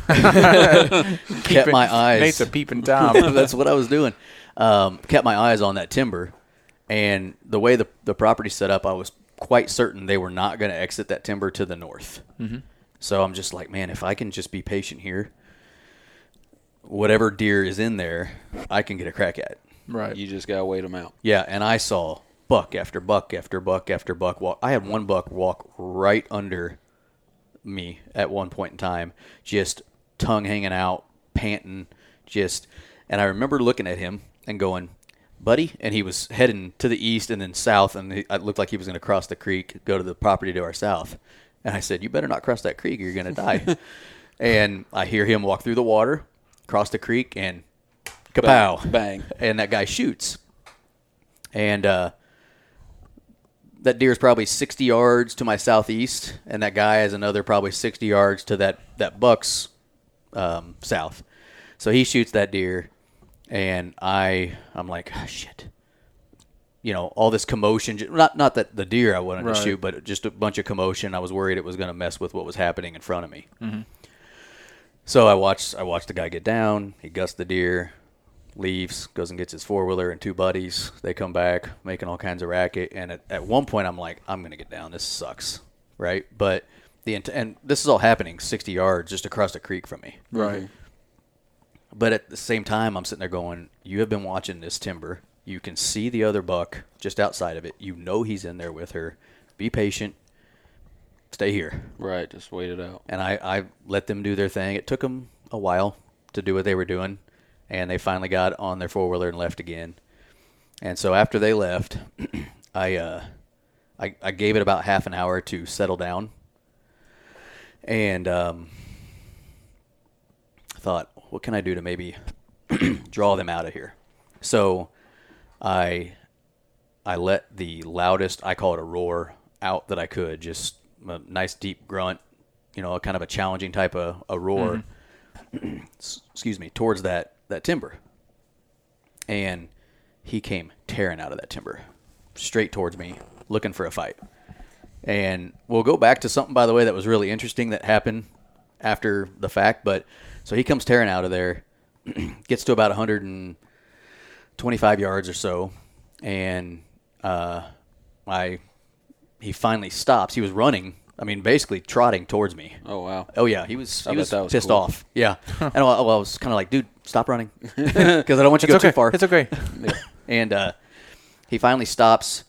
kept my eyes. Nate's a peeping Tom. That's what I was doing. Kept my eyes on that timber, and the way the property's set up, I was quite certain they were not going to exit that timber to the north. Mm-hmm. So I'm just like, man, if I can just be patient here, whatever deer is in there, I can get a crack at. Right. You just gotta wait them out. Yeah, and I saw buck after buck after buck after buck walk. I had one buck walk right under me at one point in time, just tongue hanging out, panting, and I remember looking at him and going, buddy, and he was heading to the east and then south, and it looked like he was going to cross the creek, go to the property to our south. And I said, you better not cross that creek or you're going to die. And I hear him walk through the water, cross the creek, and kapow. Bang. Bang. And that guy shoots. And that deer is probably 60 yards to my southeast, and that guy is another probably 60 yards to that buck's south. So he shoots that deer, and I'm like, oh, shit. All this commotion. Not that the deer I wanted to shoot, but just a bunch of commotion. I was worried it was going to mess with what was happening in front of me. Mm-hmm. So I watched the guy get down. He gussed the deer, leaves, goes and gets his four-wheeler and two buddies. They come back, making all kinds of racket. And at one point, I'm like, I'm going to get down. This sucks, right? But and this is all happening 60 yards just across the creek from me. Right. But at the same time, I'm sitting there going, you have been watching this timber. You can see the other buck just outside of it. You know he's in there with her. Be patient. Stay here. Right, just wait it out. And I let them do their thing. It took them a while to do what they were doing, and they finally got on their four-wheeler and left again. And so after they left, I gave it about half an hour to settle down, and thought, what can I do to maybe draw them out of here? So I let the loudest, I call it a roar, out that I could, just a nice deep grunt, kind of a challenging type of a roar, excuse me, towards that timber. And he came tearing out of that timber, straight towards me, looking for a fight. And we'll go back to something, by the way, that was really interesting that happened after the fact. But so he comes tearing out of there, gets to about 125 yards or so, and he finally stops. He was running, basically trotting towards me. Oh, wow. Oh, yeah. He was pissed cool. off. Yeah. And I was kind of like, dude, stop running, because I don't want you to go too far. It's okay. And he finally stops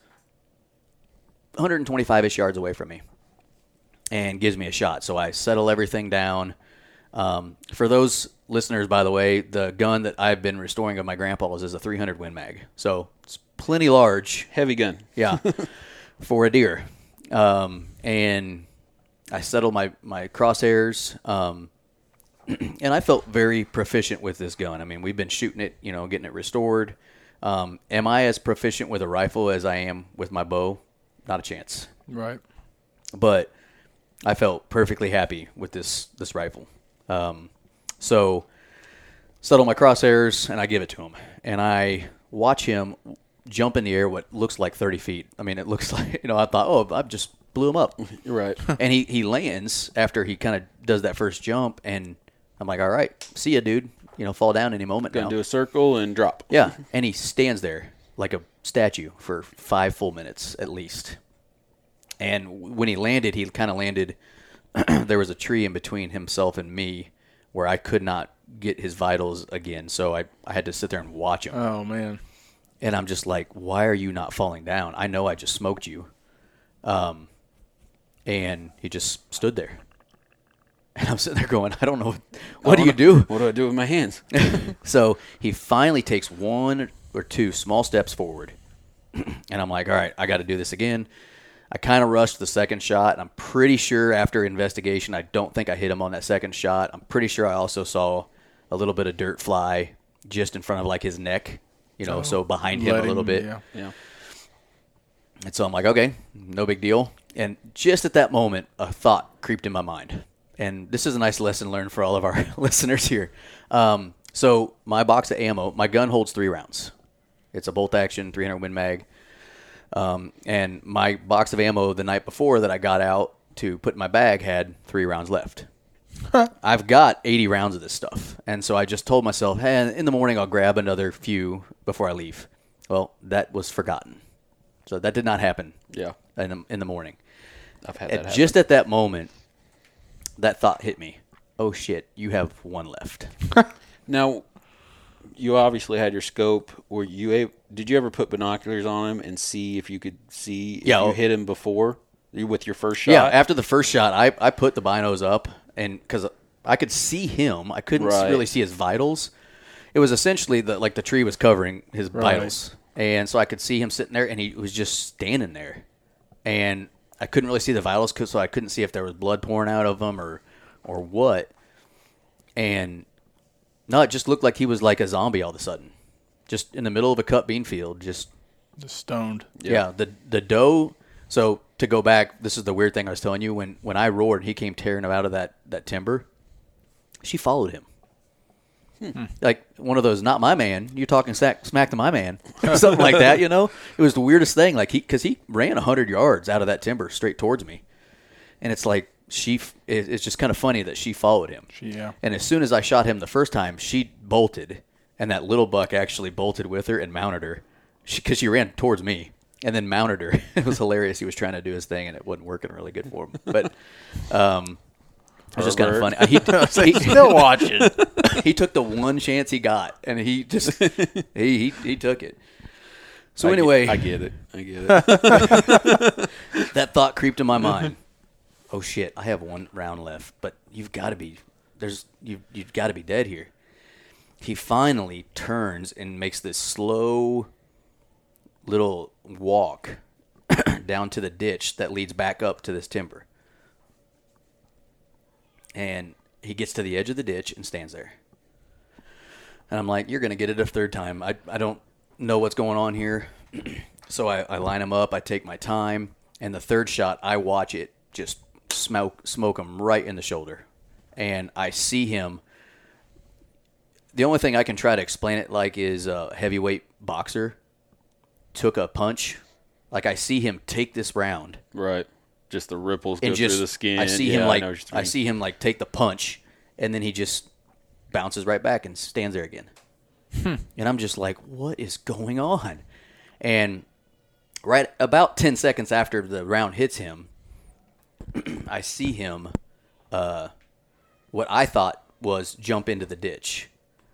125-ish yards away from me and gives me a shot. So I settle everything down. For those listeners, by the way, the gun that I've been restoring of my grandpa's is a 300 Win Mag. So it's plenty large. Heavy gun. Yeah, for a deer. And I settled my crosshairs, and I felt very proficient with this gun. We've been shooting it, getting it restored. Am I as proficient with a rifle as I am with my bow? Not a chance. Right. But I felt perfectly happy with this rifle. So settle my crosshairs, and I give it to him. And I watch him jump in the air what looks like 30 feet. It looks like, I thought, I just blew him up. Right. And he lands after he kind of does that first jump, and I'm like, all right, see ya, dude. Fall down any moment now. Gonna do a circle and drop. Yeah, and he stands there like a statue for 5 full minutes at least. And when he landed, there was a tree in between himself and me where I could not get his vitals again. So I had to sit there and watch him. Oh, man. And I'm just like, why are you not falling down? I know I just smoked you. And he just stood there. And I'm sitting there going, I don't know. What do you do? What do I do with my hands? So he finally takes 1 or 2 small steps forward. And I'm like, all right, I got to do this again. I kind of rushed the second shot. And I'm pretty sure after investigation, I don't think I hit him on that second shot. I'm pretty sure I also saw a little bit of dirt fly just in front of like his neck, so behind him a little bit. Yeah. And so I'm like, okay, no big deal. And just at that moment, a thought creeped in my mind. And this is a nice lesson learned for all of our listeners here. So my box of ammo, my gun holds 3 rounds. It's a bolt action 300 Win Mag. And my box of ammo the night before that I got out to put in my bag had 3 rounds left. I've got 80 rounds of this stuff. And so I just told myself, hey, in the morning I'll grab another few before I leave. Well, that was forgotten. So that did not happen. Yeah. In the morning. I've had that happen. Just at that moment, that thought hit me. Oh, shit, you have 1 left. Now, you obviously had your scope. Did you ever put binoculars on him and see if you could see if you hit him before with your first shot? Yeah, after the first shot, I put the binos up, and because I could see him, I couldn't really see his vitals. It was essentially the tree was covering his vitals, and so I could see him sitting there, and he was just standing there, and I couldn't really see the vitals, so I couldn't see if there was blood pouring out of him or what. And no, it just looked like he was like a zombie all of a sudden, just in the middle of a cut bean field, just stoned. Yeah, the doe. So to go back, this is the weird thing I was telling you. When I roared, and he came tearing out of that timber. She followed him. Like one of those, not my man. You're talking smack to my man, something like that. It was the weirdest thing. Like because he ran 100 yards out of that timber straight towards me, and it's like it's just kind of funny that she followed him. And as soon as I shot him the first time, she bolted, and that little buck actually bolted with her and mounted her, because she ran towards me and then mounted her. It was hilarious. He was trying to do his thing, and it wasn't working really good for him. But it was just kind of funny. He's still watching. He took the one chance he got, and he just he took it. So anyway, I get it. That thought creeped in my mind. Oh shit! I have 1 round left, but you've got to be. you've got to be dead here. He finally turns and makes this slow little walk down to the ditch that leads back up to this timber. And he gets to the edge of the ditch and stands there. And I'm like, you're going to get it a third time. I don't know what's going on here. So I line him up. I take my time. And the third shot, I watch it just smoke him right in the shoulder. And I see him. The only thing I can try to explain it like is a heavyweight boxer took a punch. Like I see him take this round. Right. Just the ripples go through the skin. I see him like take the punch, and then he just bounces right back and stands there again. And I'm just like, what is going on? And right about 10 seconds after the round hits him, I see him, what I thought was jump into the ditch.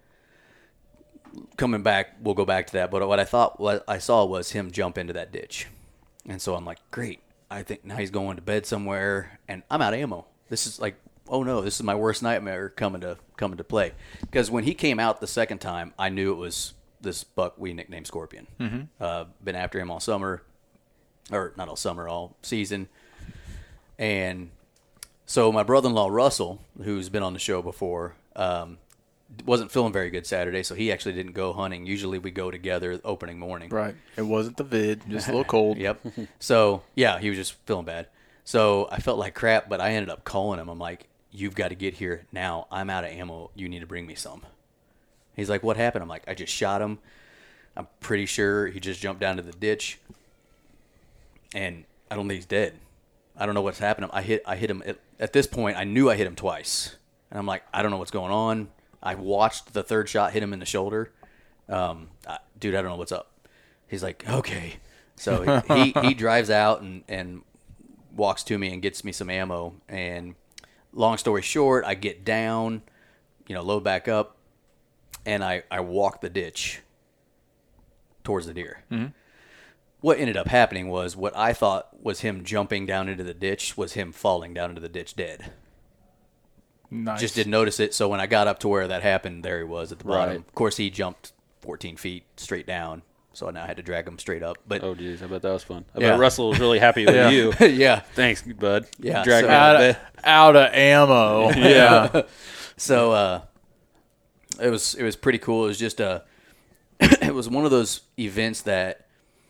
Coming back, we'll go back to that. But what I saw was him jump into that ditch. And so I'm like, great. I think now he's going to bed somewhere, and I'm out of ammo. This is like, oh no, this is my worst nightmare coming to play. Because when he came out the second time, I knew it was this buck we nicknamed Scorpion. Been after him all summer, or not all summer, all season. And so my brother-in-law Russell, who's been on the show before, wasn't feeling very good Saturday, so he actually didn't go hunting. Usually we go together opening morning. Right. It wasn't the vid, just a little cold. Yep. So, yeah, he was just feeling bad. So I felt like crap, but I ended up calling him. I'm like, you've got to get here now. I'm out of ammo. You need to bring me some. He's like, what happened? I'm like, I just shot him. I'm pretty sure he just jumped down to the ditch, and I don't think he's dead. I don't know what's happened. I hit him. At this point, I knew I hit him twice. And I'm like, I don't know what's going on. I watched the third shot hit him in the shoulder. Dude, I don't know what's up. He's like, okay. So he drives out and walks to me and gets me some ammo. And long story short, I get down, load back up, and I walk the ditch towards the deer. Mm-hmm. What ended up happening was what I thought was him jumping down into the ditch was him falling down into the ditch dead. Nice. Just didn't notice it. So when I got up to where that happened, there he was at the bottom. Right. Of course, he jumped 14 feet straight down. So now I had to drag him straight up. But oh, geez. I bet that was fun. I Yeah. bet Russell was really happy with you. yeah. Thanks, bud. Yeah, Drag so- me out of bed. Out of ammo. Yeah. So it was pretty cool. It was just it was one of those events that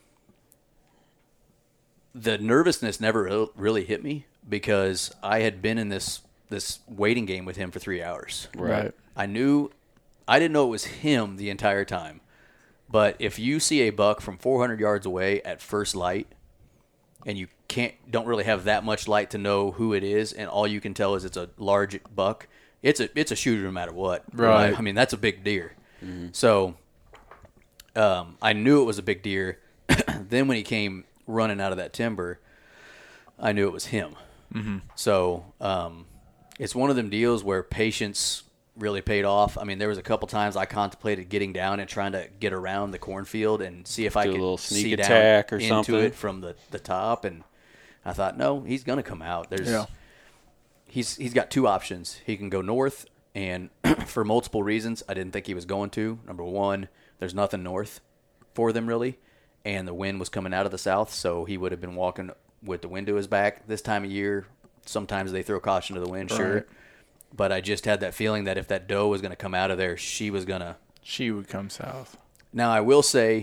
the nervousness never really hit me because I had been in this waiting game with him for 3 hours. Right. I didn't know it was him the entire time. But if you see a buck from 400 yards away at first light, and you don't really have that much light to know who it is, and all you can tell is it's a large buck, it's a shooter no matter what. Right. I mean, that's a big deer. Mm-hmm. So I knew it was a big deer. Then when he came running out of that timber, I knew it was him. Mm-hmm. So it's one of them deals where patience really paid off. I mean, there was a couple times I contemplated getting down and trying to get around the cornfield and see if I Do a could little sneak see attack down or into something. it from the top. And I thought, no, he's going to come out. He's got two options. He can go north, and for multiple reasons, I didn't think he was going to. Number one, there's nothing north for them really, and the wind was coming out of the south, so he would have been walking with the wind to his back. This time of year, sometimes they throw caution to the wind, sure. Right. But I just had that feeling that if that doe was going to come out of there, she would come south. Now, I will say,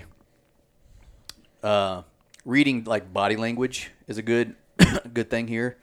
reading like body language is a good thing here.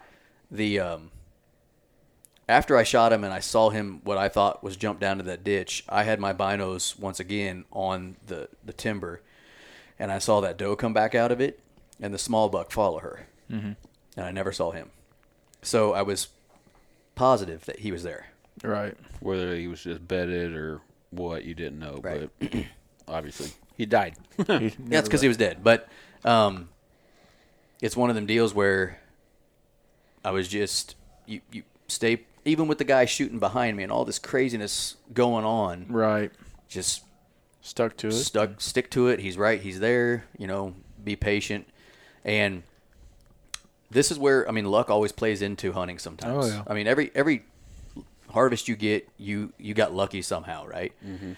After I shot him and I saw him, what I thought was jump down to that ditch, I had my binos once again on the timber, and I saw that doe come back out of it, and the small buck follow her, and I never saw him. So I was positive that he was there. Right. Whether he was just bedded or what, you didn't know. Right. But obviously, he died. That's because he was dead. But it's one of them deals where I was just you stay even with the guy shooting behind me and all this craziness going on. Right. Just Stuck to it. Stick to it. He's right. He's there. Be patient. And this is where luck always plays into hunting sometimes. Oh, yeah. I mean, every harvest you get, you got lucky somehow, right?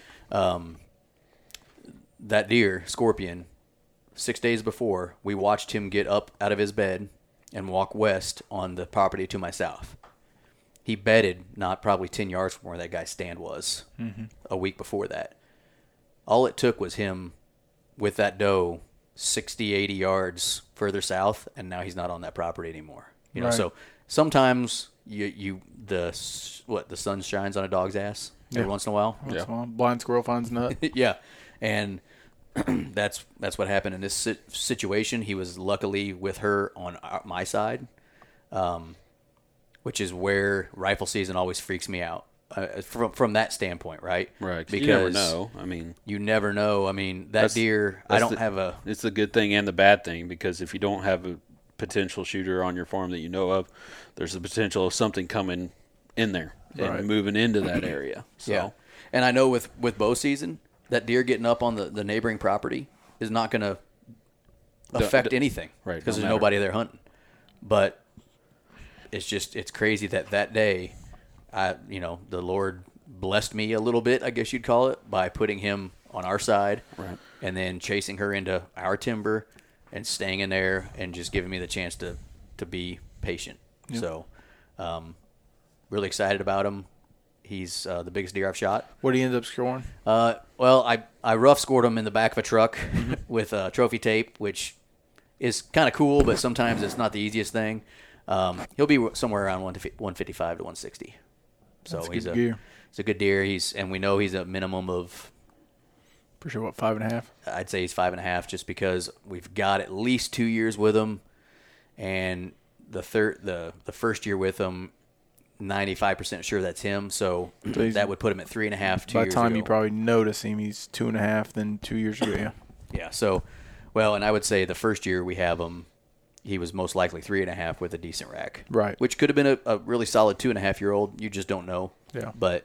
That deer, Scorpion, 6 days before, we watched him get up out of his bed and walk west on the property to my south. He bedded not probably 10 yards from where that guy's stand was a week before that. All it took was him with that doe 60, 80 yards further south, and now he's not on that property anymore. You know, Right. so sometimes the sun shines on a dog's ass every once in a while. Once in a while, blind squirrel finds nut. Yeah, and that's what happened in this situation. He was luckily with her on my side, which is where rifle season always freaks me out from that standpoint, right? Right. Because you never know. I mean, you never know. I mean, that deer. I don't have a. It's the good thing and the bad thing, because if you don't have a potential shooter on your farm that you know of, there's the potential of something coming in there and moving into that area. So. Yeah, and I know with bow season, that deer getting up on the neighboring property is not going to affect anything, right? Because Don't there's nobody there hunting. But it's crazy that day, the Lord blessed me a little bit, I guess you'd call it, by putting him on our side, right, and then chasing her into our timber and staying in there and just giving me the chance to be patient. Yep. So, really excited about him. He's the biggest deer I've shot. What did he end up scoring? Well, I rough scored him in the back of a truck with trophy tape, which is kind of cool, but sometimes it's not the easiest thing. He'll be somewhere around 155 to 160. So That's he's a good deer. He's a good deer. And we know he's a minimum of. For sure, 5.5? I'd say he's 5.5, just because we've got at least 2 years with him, and the first year with him, 95% sure that's him. So that would put him at 3.5. 2 years ago. By the time you probably notice him, he's 2.5. Then 2 years ago, yeah. Yeah. So, well, and I would say the first year we have him, he was most likely 3.5 with a decent rack. Right. Which could have been a really solid 2.5-year-old. You just don't know. Yeah. But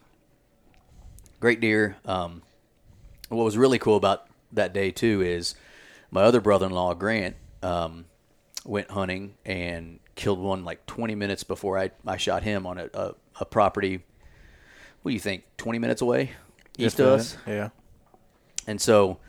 great deer. What was really cool about that day too is my other brother-in-law, Grant, went hunting and killed one like 20 minutes before I shot him on a property. What do you think? 20 minutes away east of us. Yeah. And so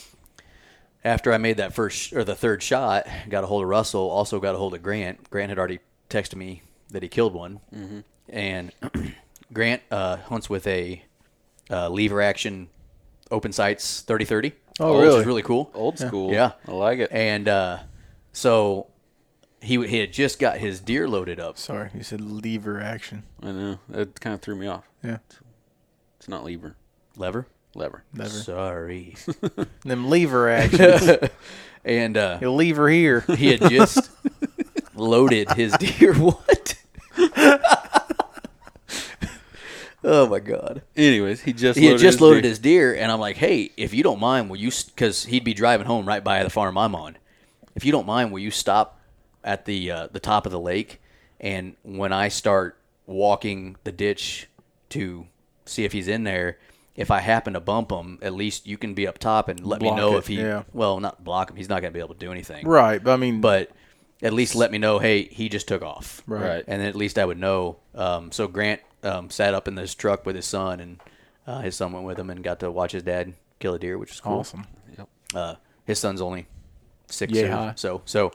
after I made that the third shot, got a hold of Russell, also got a hold of Grant. Grant had already texted me that he killed one. Mm-hmm. And Grant hunts with a lever action open sights 30-30. Oh, really? Which is really cool. Old school. Yeah. I like it. And so he had just got his deer loaded up. Sorry, you said lever action. I know. That kind of threw me off. Yeah. It's not lever. Lever? Lever. Sorry. Them lever actions. And You lever here. he had just loaded his deer. What? Oh my God! Anyways, he had just loaded his deer, and I'm like, "Hey, if you don't mind, will you?" Because he'd be driving home right by the farm I'm on. If you don't mind, will you stop at the top of the lake? And when I start walking the ditch to see if he's in there, if I happen to bump him, at least you can be up top and let me Block know it, if he. yeah. Well, not block him. He's not going to be able to do anything. Right, but I mean, But at least let me know. Hey, he just took off. Right. And then at least I would know. So Grant sat up in this truck with his son, and his son went with him and got to watch his dad kill a deer, which is cool. awesome. Yep. His son's only 6. Yeah. So,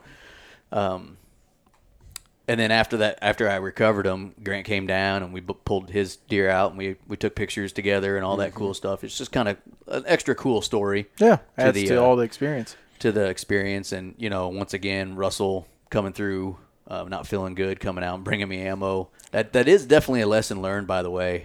and then after I recovered him, Grant came down and we pulled his deer out, and we took pictures together and all that cool stuff. It's just kind of an extra cool story. Yeah, adds to all the experience. To the experience, and once again, Russell coming through, not feeling good, coming out and bringing me ammo. That is definitely a lesson learned, by the way.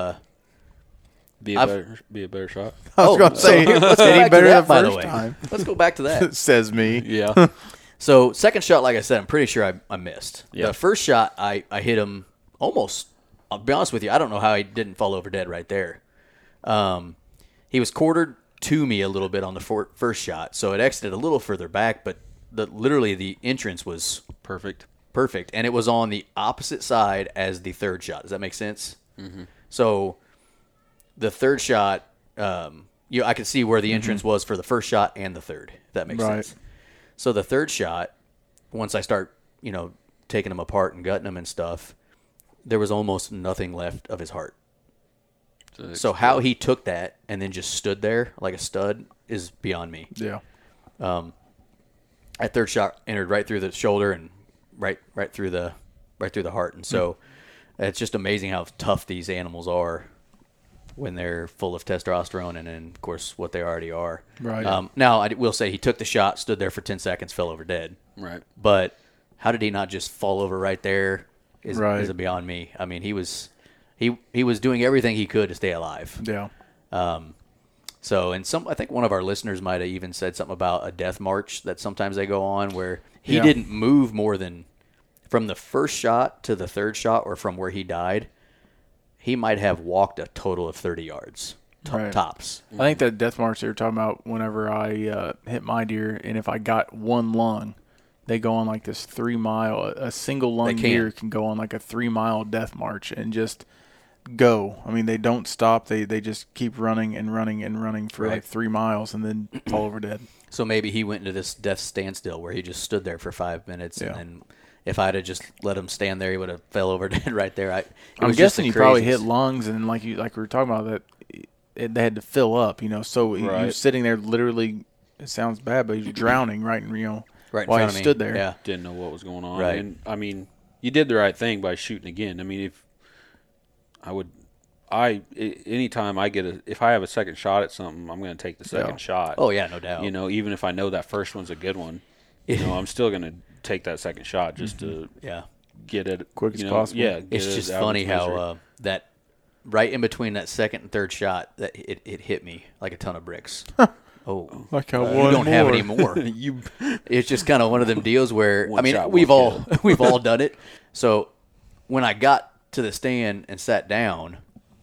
Be a better shot. I was going to say, let's go back to better that, the by the first way. time. Let's go back to that. Says me. Yeah. So second shot, like I said, I'm pretty sure I missed. Yeah. The first shot, I hit him almost. I'll be honest with you, I don't know how he didn't fall over dead right there. He was quartered to me a little bit on the first shot, so it exited a little further back, but literally the entrance was Perfect. and it was on the opposite side as the third shot. Does that make sense? Mm-hmm. So the third shot, I could see where the entrance was for the first shot and the third, if that makes Right. sense. So the third shot, once I start, taking them apart and gutting them and stuff, there was almost nothing left of his heart. So how he took that and then just stood there like a stud is beyond me. Yeah. That third shot entered right through the shoulder and right through the heart. And so it's just amazing how tough these animals are when they're full of testosterone and then, of course, what they already are. Right. Now, I will say he took the shot, stood there for 10 seconds, fell over dead. Right. But how did he not just fall over right there is beyond me. I mean, he was doing everything he could to stay alive. Yeah. So, and I think one of our listeners might have even said something about a death march that sometimes they go on where he didn't move more than from the first shot to the third shot or from where he died. He might have walked a total of 30 yards tops. I think that death march they were talking about whenever I hit my deer, and if I got one lung, they go on like this 3 mile. A single lung deer can go on like a 3 mile death march and just go. I mean, they don't stop. They just keep running and running and running for like 3 miles and then fall over dead. So maybe he went into this death standstill where he just stood there for 5 minutes and then if I'd have just let him stand there, he would have fell over dead right there. I'm guessing you probably hit lungs and like we were talking about that they had to fill up, So you're sitting there literally. It sounds bad, but he's drowning right in while he stood there. Yeah, didn't know what was going on. Right. And I mean, you did the right thing by shooting again. I mean, anytime if I have a second shot at something, I'm going to take the second shot. Oh yeah, no doubt. Even if I know that first one's a good one, I'm still going to take that second shot just to get it quick as possible. Yeah, it's just funny how that right in between that second and third shot that it hit me like a ton of bricks. Oh, like how you don't have any more. It's just kind of one of them deals where we've all done it. So when I got to the stand and sat down,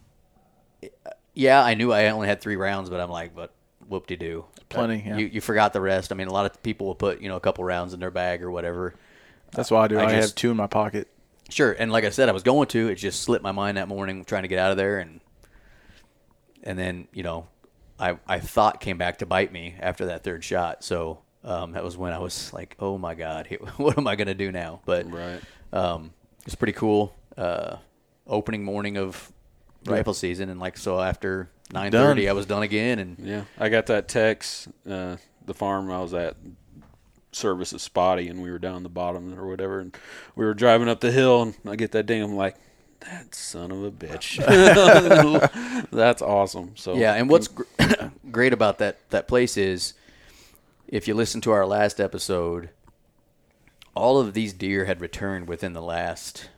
I knew I only had 3 rounds, but I'm like, but whoop-de-doo. Plenty, yeah. You forgot the rest. I mean, a lot of people will put, a couple rounds in their bag or whatever. That's what I do. I have 2 in my pocket. Sure, and like I said, I was going to. It just slipped my mind that morning trying to get out of there, and then, I thought came back to bite me after that third shot. So that was when I was like, oh, my God, what am I going to do now? But it's pretty cool. Opening morning of rifle season, and so after 9:30 I was done again. And I got that text. The farm I was at service is spotty, and we were down the bottom or whatever, and we were driving up the hill, and I get that ding. I'm like, that son of a bitch. That's awesome. So and what's great about that place is if you listen to our last episode, all of these deer had returned within the last,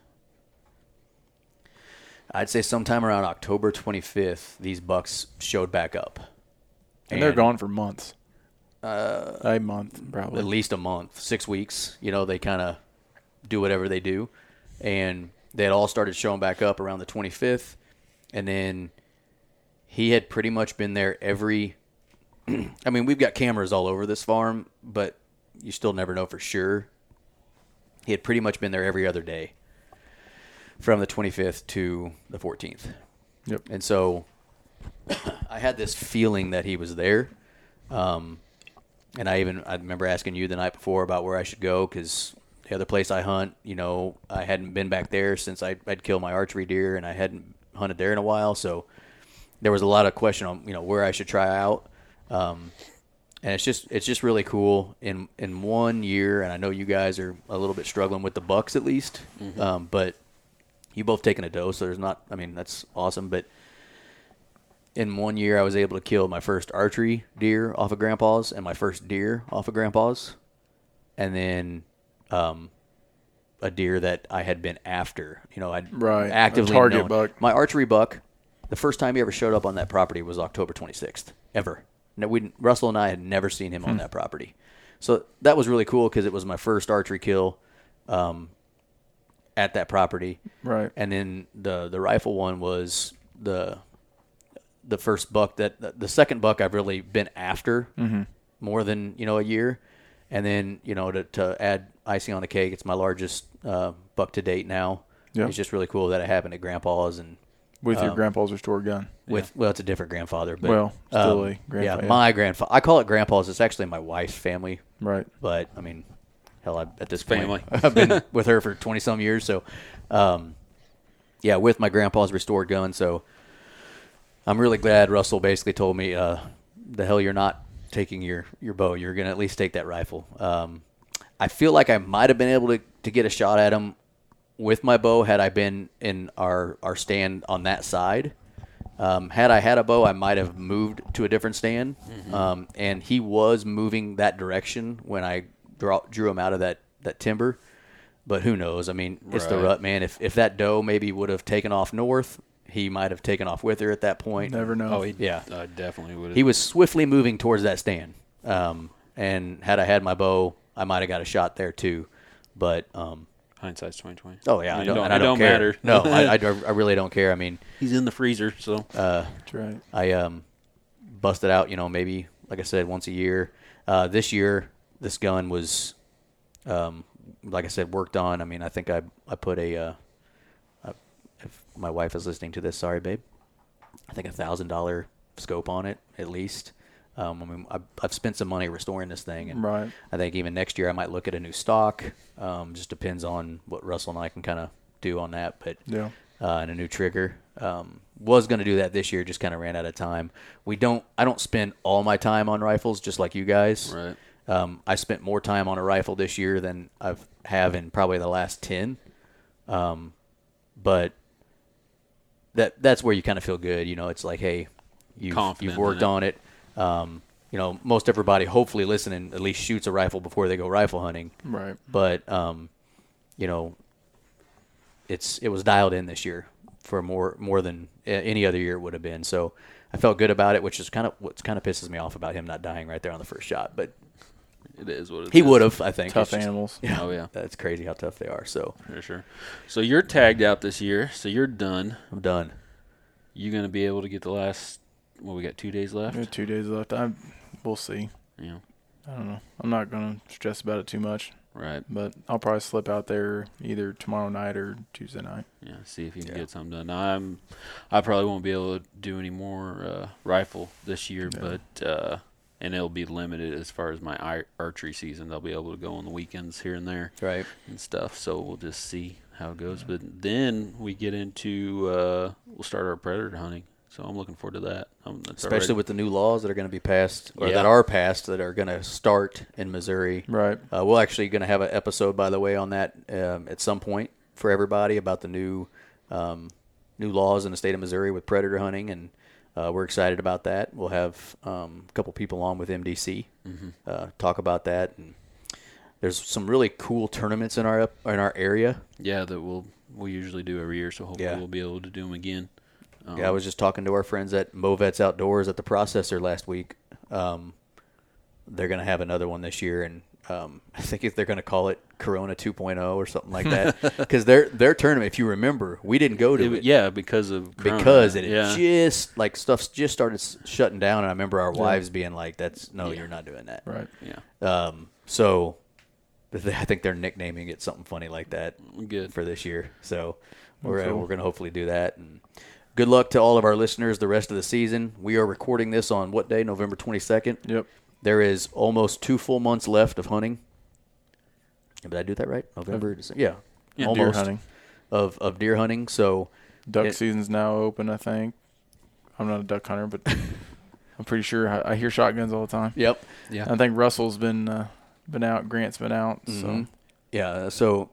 I'd say sometime around October 25th, these bucks showed back up. And they're gone for months. A month, probably. At least a month, 6 weeks. They kind of do whatever they do. And they had all started showing back up around the 25th. And then he had pretty much been there every – I mean, we've got cameras all over this farm, but you still never know for sure. He had pretty much been there every other day from the 25th to the 14th. Yep. And so I had this feeling that he was there. And I remember asking you the night before about where I should go because the other place I hunt, I hadn't been back there since I'd killed my archery deer, and I hadn't hunted there in a while. So there was a lot of question on, where I should try out. And it's just really cool in 1 year. And I know you guys are a little bit struggling with the bucks at least. Mm-hmm. But you both taken a dose, so that's awesome. But in 1 year, I was able to kill my first archery deer off of Grandpa's and my first deer off of Grandpa's. And then a deer that I had been after. I'd actively a target known. buck. My archery buck, the first time he ever showed up on that property was October 26th, ever. No, Russell and I had never seen him on that property. So that was really cool because it was my first archery kill at that property. Right. And then the rifle one was the first buck the second buck I've really been after more than, a year. And then, to add icing on the cake, it's my largest buck to date now. Yeah. It's just really cool that it happened at Grandpa's and with your grandpa's restored gun. Well, it's a different grandfather, but still a grandfather. Yeah, my grandfather. I call it Grandpa's. It's actually my wife's family. Right. But hell, at this point, I've been with her for 20 some years. So, yeah, with my grandpa's restored gun. So I'm really glad Russell basically told me, the hell you're not taking your bow. You're going to at least take that rifle. I feel like I might have been able to get a shot at him with my bow had I been in our stand on that side. Had I had a bow, I might have moved to a different stand. And he was moving that direction when I drew him out of that timber. But who knows? I mean, it's the rut, man. If that doe maybe would have taken off north, he might have taken off with her at that point. Never know. Oh, Yeah. Definitely would have. He was swiftly moving towards that stand. And had I had my bow, I might have got a shot there too. But Hindsight's 20/20. oh yeah, I I mean, don't it don't care. matter. No, I really don't care. I mean, He's in the freezer, so That's right. I busted out, maybe like I said, once a year. This year, this gun was, like I said, worked on. I mean, I think I put if my wife is listening to this, sorry, babe. I think $1,000 scope on it at least. I mean, I've spent some money restoring this thing, and Right. I think even next year I might look at a new stock. Just depends on what Russell and I can kind of do on that, but Yeah. and a new trigger. Was going to do that this year, just kind of ran out of time. I don't spend all my time on rifles, just like you guys. right. I spent more time on a rifle this year than have in probably the last 10. But that's where you kind of feel good. It's like, hey, you've Confident worked in it. on it. Most everybody hopefully listening at least shoots a rifle before they go rifle hunting. Right. But it was dialed in this year for more than any other year it would have been. So I felt good about it, which is what kind of pisses me off about him not dying right there on the first shot. But It is what it is. he would have, I think. Tough It's just- animals. Yeah, Oh, yeah. that's crazy how tough they are. So For sure. So you're tagged out this year, so you're done. I'm done. You going to be able to get the last, we got 2 days left? We have 2 days left. We'll see. Yeah. I don't know. I'm not going to stress about it too much, Right. but I'll probably slip out there either tomorrow night or Tuesday night. Yeah, see if you can Yeah. get something done. I probably won't be able to do any more rifle this year, Yeah. but and it'll be limited as far as my archery season. I'll be able to go on the weekends here and there Right. and stuff. So we'll just see how it goes. But then we get into we'll start our predator hunting. So I'm looking forward to that. Especially with the new laws that are going to be passed, or Yeah. that are passed, that are going to start in Missouri. Right. We're actually going to have an episode, by the way, on that at some point for everybody about the new laws in the state of Missouri with predator hunting, and we're excited about that. We'll have a couple people on with MDC talk about that. And there's some really cool tournaments in our area. Yeah, that we usually do every year. So hopefully Yeah. we'll be able to do them again. Yeah, I was just talking to our friends at Movets Outdoors at the Processor last week. They're going to have another one this year, and I think they're going to call it Corona 2.0 or something like that. Because their tournament, if you remember, we didn't go to it. Yeah, because of Corona. Because it yeah. just, like, stuff just started shutting down, and I remember our wives being like, you're not doing that. Right. Yeah. So I think they're nicknaming it something funny like that Good. for this year. So cool. we're going to hopefully do that. And good luck to all of our listeners the rest of the season. We are recording this on what day? November 22nd. Yep. There is almost 2 full months left of hunting. Did I do that right? November, December? Yeah. Yeah, almost. Deer hunting. Of deer hunting. So Duck season's now open, I think. I'm not a duck hunter, but I'm pretty sure I hear shotguns all the time. yep. Yeah. I think Russell's been out, Grant's been out, so Mhm. Yeah, so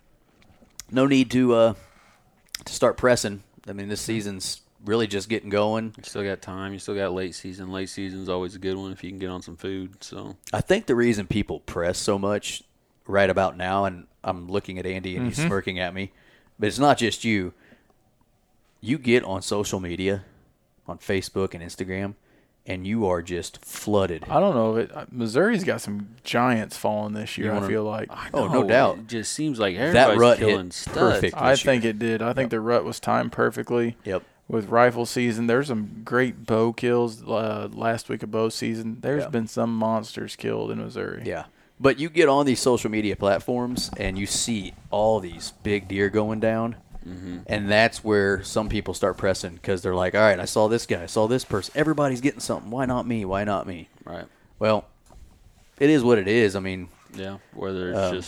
no need to start pressing. I mean, this season's really just getting going. You still got time. You still got late season. Late season's always a good one if you can get on some food. So I think the reason people press so much right about now, and I'm looking at Andy and he's smirking at me, but it's not just you. You get on social media, on Facebook and Instagram, and you are just flooded. I don't know if Missouri's got some giants falling this year. I feel like Oh, no doubt. It just seems like That everybody's rut killing hit studs. perfect. I this year. think it did. I think the rut was timed perfectly. Yep. With rifle season, there's some great bow kills last week of bow season. There's Yeah. been some monsters killed in Missouri. Yeah. But you get on these social media platforms and you see all these big deer going down. And that's where some people start pressing because they're like, all right, I saw this guy. I saw this person. Everybody's getting something. Why not me? Why not me? Right. Well, it is what it is. I mean, Yeah. Whether it's just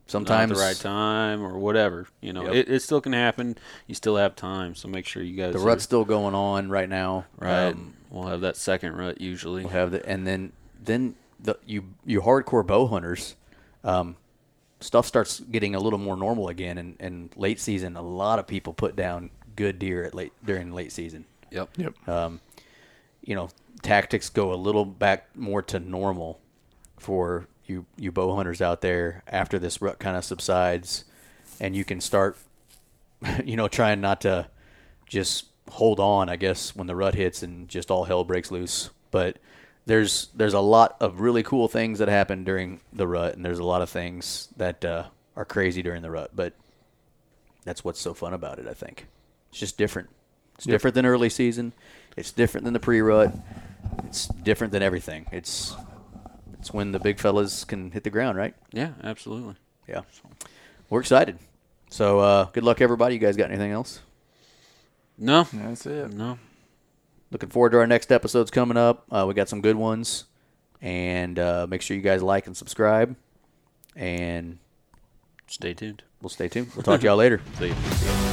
sometimes not at the right time or whatever. You know, it still can happen. You still have time, so make sure you guys. The rut's still going on right now. Right. We'll have that second rut usually. We'll have and then you hardcore bow hunters, stuff starts getting a little more normal again. And late season, a lot of people put down good deer during late season. Yep. You know, tactics go a little back more to normal for you bow hunters out there after this rut kind of subsides, and you can start, you know, trying not to just hold on, I guess, when the rut hits and just all hell breaks loose. But there's a lot of really cool things that happen during the rut, and there's a lot of things that are crazy during the rut. But that's what's so fun about it, I think. It's just different. It's different than early season. It's different than the pre-rut. It's different than everything. It's when the big fellas can hit the ground, right? Yeah, absolutely. Yeah. We're excited. So good luck, everybody. You guys got anything else? No. That's it. No. Looking forward to our next episodes coming up. We got some good ones. And make sure you guys like and subscribe. And Stay tuned. we'll stay tuned. We'll talk to y'all later. See you.